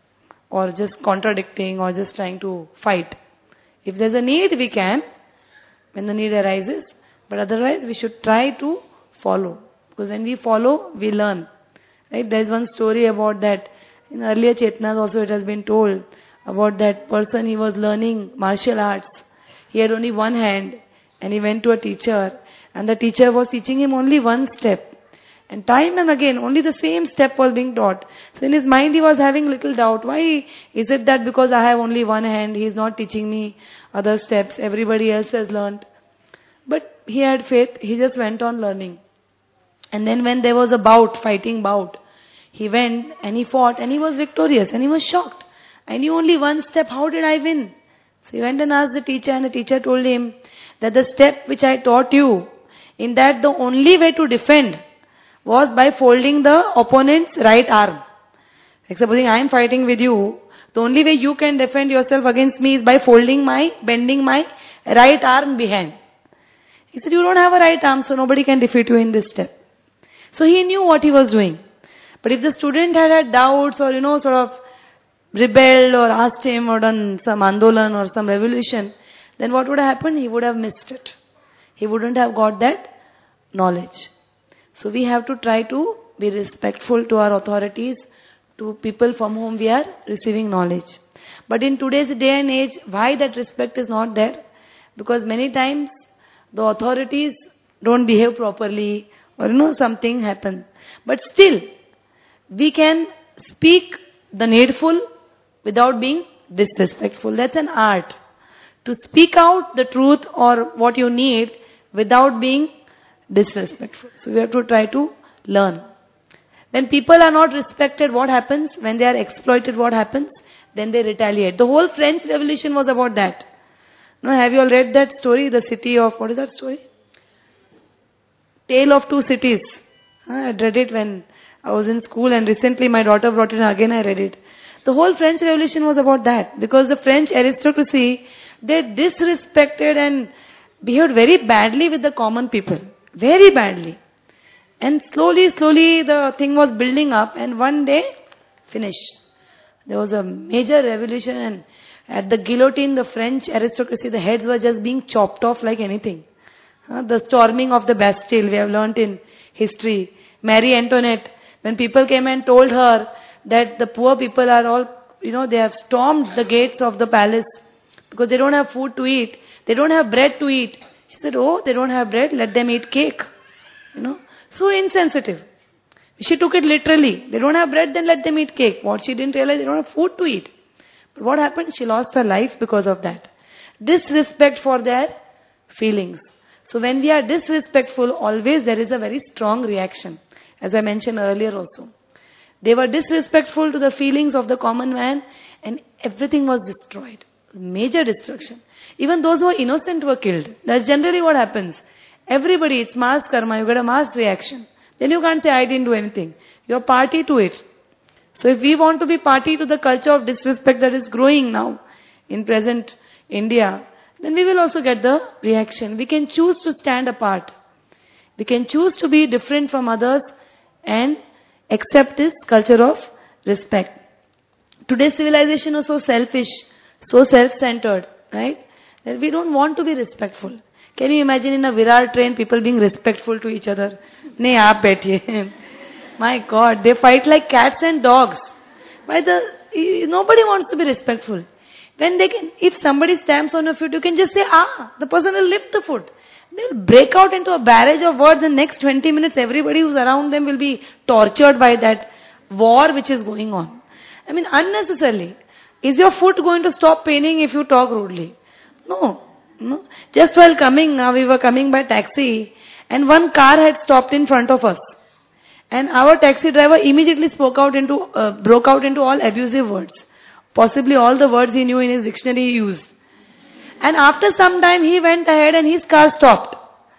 or just contradicting or just trying to fight. If there's a need, we can, when the need arises. But otherwise, we should try to follow. Because when we follow, we learn. Right? There's one story about that. In earlier Chetanas also it has been told about that person, he was learning martial arts. He had only one hand and he went to a teacher and the teacher was teaching him only one step. And time and again, only the same step was being taught. So in his mind he was having little doubt. Why is it that because I have only one hand, he is not teaching me other steps, everybody else has learnt. But he had faith, he just went on learning. And then when there was a bout, fighting bout, he went and he fought and he was victorious and he was shocked. I knew only one step, how did I win? So he went and asked the teacher and the teacher told him that the step which I taught you, in that the only way to defend was by folding the opponent's right arm. Like supposing I am fighting with you, the only way you can defend yourself against me is by bending my right arm behind. He said, you don't have a right arm, so nobody can defeat you in this step. So he knew what he was doing. But if the student had doubts or, sort of rebelled or asked him or done some andolan or some revolution, then what would have happened? He would have missed it. He wouldn't have got that knowledge. So we have to try to be respectful to our authorities, to people from whom we are receiving knowledge. But in today's day and age, why that respect is not there? Because many times the authorities don't behave properly or, something happens. But still, we can speak the needful without being disrespectful. That's an art. To speak out the truth or what you need without being disrespectful. So we have to try to learn. When people are not respected, what happens? When they are exploited, what happens? Then they retaliate. The whole French Revolution was about that. Have you all read that story? The city of, what is that story? Tale of Two Cities. I had read it when I was in school and recently my daughter brought it and again I read it. The whole French Revolution was about that because the French aristocracy, they disrespected and behaved very badly with the common people. Very badly. And slowly the thing was building up and one day finished. There was a major revolution and at the guillotine, the French aristocracy, the heads were just being chopped off like anything. The storming of the Bastille, we have learnt in history. Marie Antoinette, when people came and told her that the poor people are all, they have stormed the gates of the palace because they don't have food to eat. They don't have bread to eat. She said, oh, they don't have bread, let them eat cake. So insensitive. She took it literally. They don't have bread, then let them eat cake. What she didn't realize, they don't have food to eat. But what happened? She lost her life because of that. Disrespect for their feelings. So when we are disrespectful, always there is a very strong reaction. As I mentioned earlier also. They were disrespectful to the feelings of the common man and everything was destroyed. Major destruction. Even those who were innocent were killed. That's generally what happens. Everybody, it's mass karma, you get a mass reaction. Then you can't say, I didn't do anything. You're party to it. So if we want to be party to the culture of disrespect that is growing now in present India, then we will also get the reaction. We can choose to stand apart. We can choose to be different from others and accept this culture of respect. Today's civilization is so selfish, so self-centered, right? That we don't want to be respectful. Can you imagine in a Virar train people being respectful to each other? Nahi, aap baithiye. My God, they fight like cats and dogs. Nobody wants to be respectful. If somebody stamps on your foot, you can just say, the person will lift the foot. They'll break out into a barrage of words. The next 20 minutes, everybody who's around them will be tortured by that war which is going on. I mean, unnecessarily. Is your foot going to stop paining if you talk rudely? No. Just while coming, we were coming by taxi and one car had stopped in front of us. And our taxi driver immediately broke out into all abusive words. Possibly all the words he knew in his dictionary he used. And after some time he went ahead and his car stopped.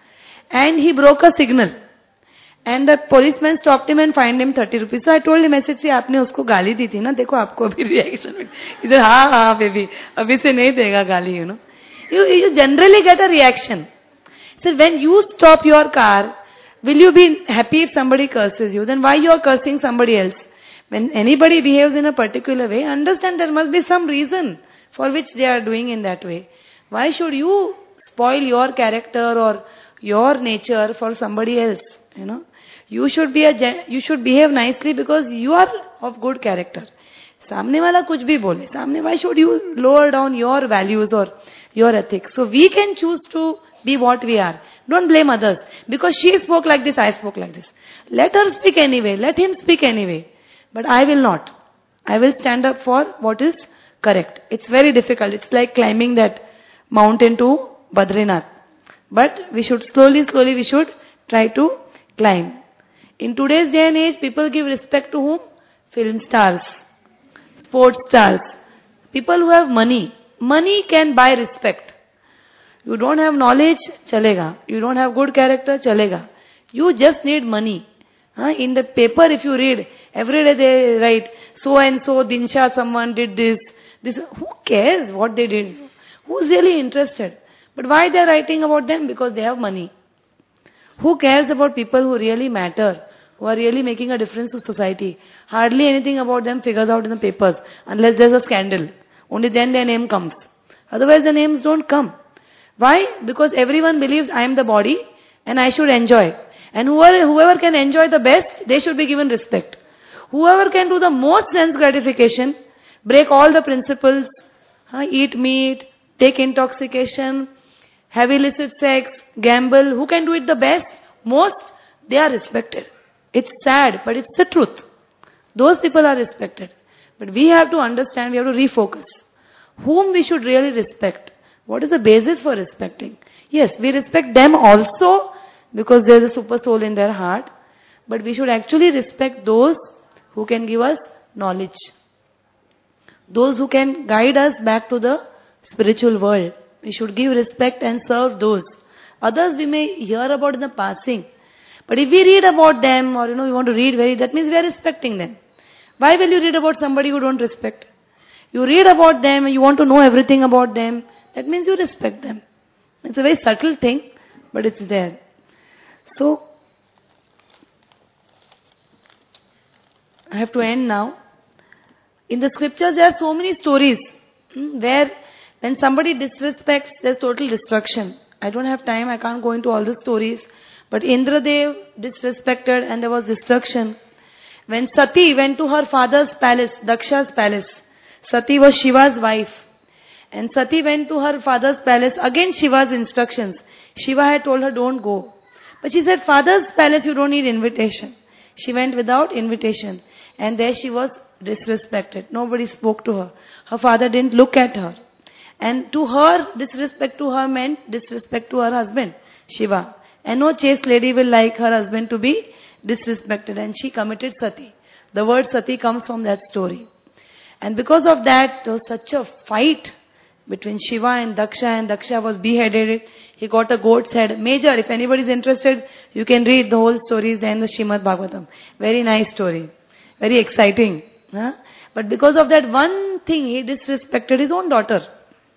And he broke a signal. And the policeman stopped him and fined him 30 rupees. So I told him, I said, see, आपने उसको गाली दी थी ना, देखो आपको अभी reaction में. He said, हाँ, baby, अभी से नहीं देगा गाली, you know. You generally get a reaction. So when you stop your car, will you be happy if somebody curses you? Then why you are cursing somebody else? When anybody behaves in a particular way, understand there must be some reason for which they are doing in that way. Why should you spoil your character or your nature for somebody else? You know, you should behave nicely because you are of good character. सामने वाला कुछ भी बोले, सामने, why should you lower down your values or your ethics? So we can choose to be what we are. Don't blame others. Because she spoke like this, I spoke like this. Let her speak anyway. Let him speak anyway. But I will not. I will stand up for what is correct. It's very difficult. It's like climbing that mountain to Badrinath. But we should slowly we should try to climb. In today's day and age, people give respect to whom? Film stars, sports stars, people who have money. Money can buy respect. You don't have knowledge, chalega. You don't have good character, chalega. You just need money. In the paper, if you read, every day they write, so and so, Dinsha, someone did this. Who cares what they did? Who's really interested? But why they are writing about them? Because they have money. Who cares about people who really matter, who are really making a difference to society? Hardly anything about them figures out in the papers, unless there's a scandal. Only then their name comes. Otherwise the names don't come. Why? Because everyone believes I am the body and I should enjoy. And whoever can enjoy the best, they should be given respect. Whoever can do the most sense gratification, break all the principles, eat meat, take intoxication, have illicit sex, gamble, who can do it the best, most, they are respected. It's sad, but it's the truth. Those people are respected. But we have to understand, we have to refocus. Whom we should really respect? What is the basis for respecting? Yes, we respect them also because there is a super soul in their heart. But we should actually respect those who can give us knowledge. Those who can guide us back to the spiritual world. We should give respect and serve those. Others we may hear about in the passing. But if we read about them or we want to read that means we are respecting them. Why will you read about somebody who don't respect? You read about them, you want to know everything about them. That means you respect them. It's a very subtle thing, but it's there. So, I have to end now. In the scriptures there are so many stories where when somebody disrespects, there's total destruction. I don't have time, I can't go into all the stories. But Indradev disrespected and there was destruction. When Sati went to her father's palace, Daksha's palace, Sati was Shiva's wife. And Sati went to her father's palace against Shiva's instructions. Shiva had told her, don't go. But she said, father's palace, you don't need invitation. She went without invitation. And there she was disrespected. Nobody spoke to her. Her father didn't look at her. And to her, disrespect to her meant disrespect to her husband, Shiva. And no chaste lady will like her husband to be disrespected. And she committed sati. The word sati comes from that story. And because of that, there was such a fight between Shiva and Daksha was beheaded. He got a goat's head. Major, if anybody is interested, you can read the whole stories in the Srimad Bhagavatam. Very nice story. Very exciting. But because of that one thing, he disrespected his own daughter.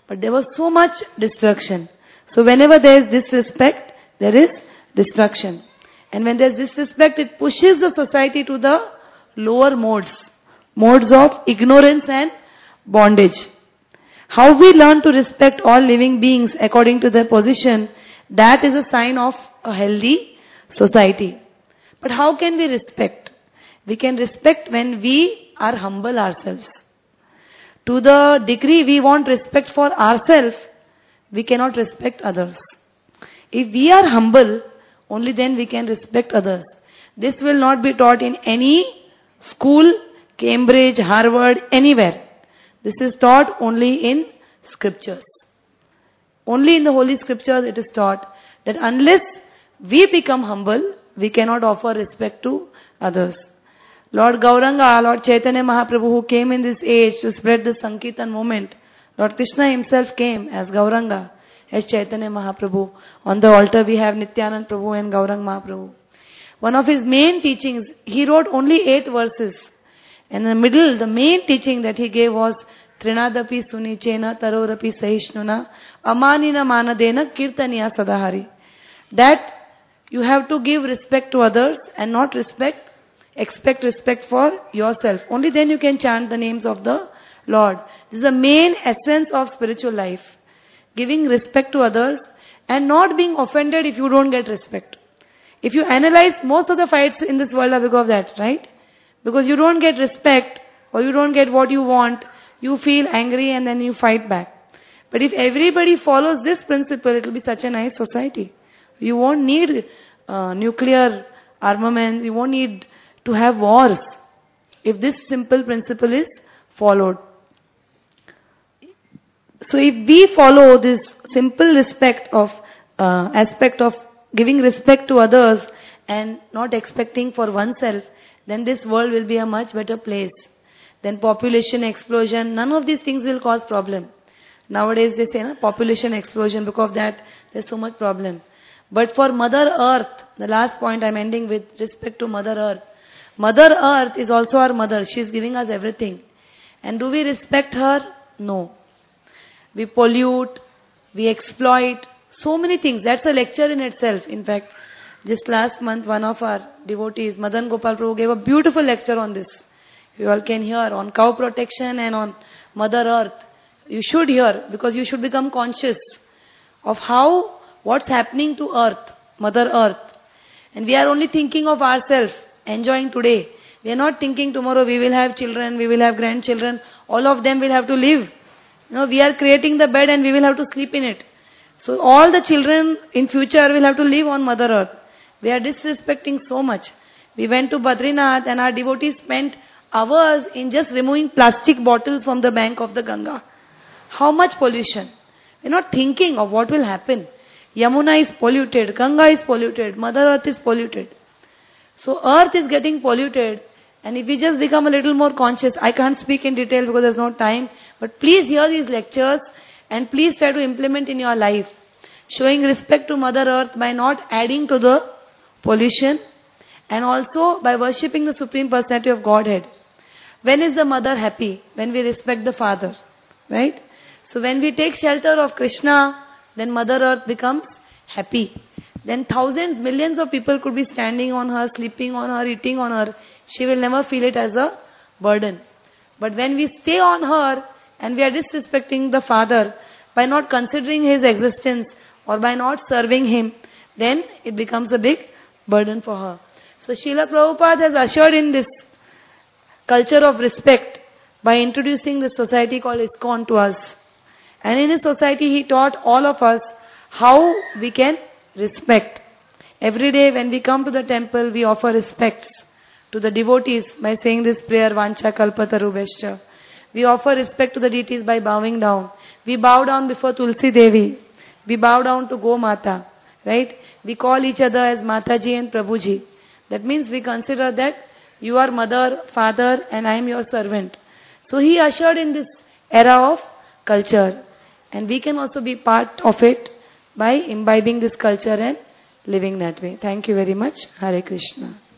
But there was so much destruction. So whenever there is disrespect, there is destruction. And when there is disrespect, it pushes the society to the lower modes of ignorance and bondage. How we learn to respect all living beings according to their position, that is a sign of a healthy society. But how can we respect? We can respect when we are humble ourselves. To the degree we want respect for ourselves, we cannot respect others. If we are humble, only then we can respect others. This will not be taught in any school, Cambridge, Harvard, anywhere. This is taught only in scriptures. Only in the Holy Scriptures it is taught that unless we become humble, we cannot offer respect to others. Lord Gauranga, Lord Chaitanya Mahaprabhu, who came in this age to spread the Sankirtan movement, Lord Krishna himself came as Gauranga, as Chaitanya Mahaprabhu. On the altar we have Nityanand Prabhu and Gaurang Mahaprabhu. One of his main teachings, he wrote only 8 verses. And in the middle, the main teaching that he gave was Trinadapi Sunichena Tarorapi Sahishnuna Amanina Manadena Kirtaniya Sadahari. That you have to give respect to others and not expect respect for yourself. Only then you can chant the names of the Lord. This is the main essence of spiritual life. Giving respect to others and not being offended if you don't get respect. If you analyze, most of the fights in this world are because of that, right? Because you don't get respect or you don't get what you want, you feel angry and then you fight back. But if everybody follows this principle, it will be such a nice society. You won't need nuclear armaments, you won't need to have wars if this simple principle is followed. So if we follow this simple aspect of giving respect to others and not expecting for oneself, then this world will be a much better place. Then population explosion, none of these things will cause problem. Nowadays they say population explosion, because of that there's so much problem. But for Mother Earth, the last point I'm ending with respect to Mother Earth. Mother Earth is also our mother. She is giving us everything. And do we respect her? No. We pollute, we exploit, so many things. That's a lecture in itself. In fact, just last month, one of our devotees, Madan Gopal Prabhu, gave a beautiful lecture on this. You all can hear on cow protection and on Mother Earth. You should hear, because you should become conscious of what's happening to Earth, Mother Earth. And we are only thinking of ourselves, enjoying today. We are not thinking tomorrow we will have children, we will have grandchildren. All of them will have to live. We are creating the bed and we will have to sleep in it. So all the children in future will have to live on Mother Earth. We are disrespecting so much. We went to Badrinath and our devotees spent hours in just removing plastic bottles from the bank of the Ganga. How much pollution? We are not thinking of what will happen. Yamuna is polluted, Ganga is polluted, Mother Earth is polluted. So Earth is getting polluted. And if we just become a little more conscious, I can't speak in detail because there's no time, but please hear these lectures and please try to implement in your life. Showing respect to Mother Earth by not adding to the pollution and also by worshipping the Supreme Personality of Godhead. When is the mother happy? When we respect the father, right? So when we take shelter of Krishna, then Mother Earth becomes happy. Then thousands, millions of people could be standing on her, sleeping on her, eating on her. She will never feel it as a burden. But when we stay on her and we are disrespecting the Father by not considering his existence or by not serving him, then it becomes a big burden for her. So Srila Prabhupada has ushered in this culture of respect by introducing this society called ISKCON to us. And in his society he taught all of us how we can respect. Every day when we come to the temple, we offer respects to the devotees by saying this prayer, Vancha Kalpatarubhascha. We offer respect to the deities by bowing down. We bow down before Tulsi Devi. We bow down to Go Mata. Right? We call each other as Mataji and Prabhuji. That means we consider that you are mother, father, and I am your servant. So he ushered in this era of culture. And we can also be part of it by imbibing this culture and living that way. Thank you very much. Hare Krishna.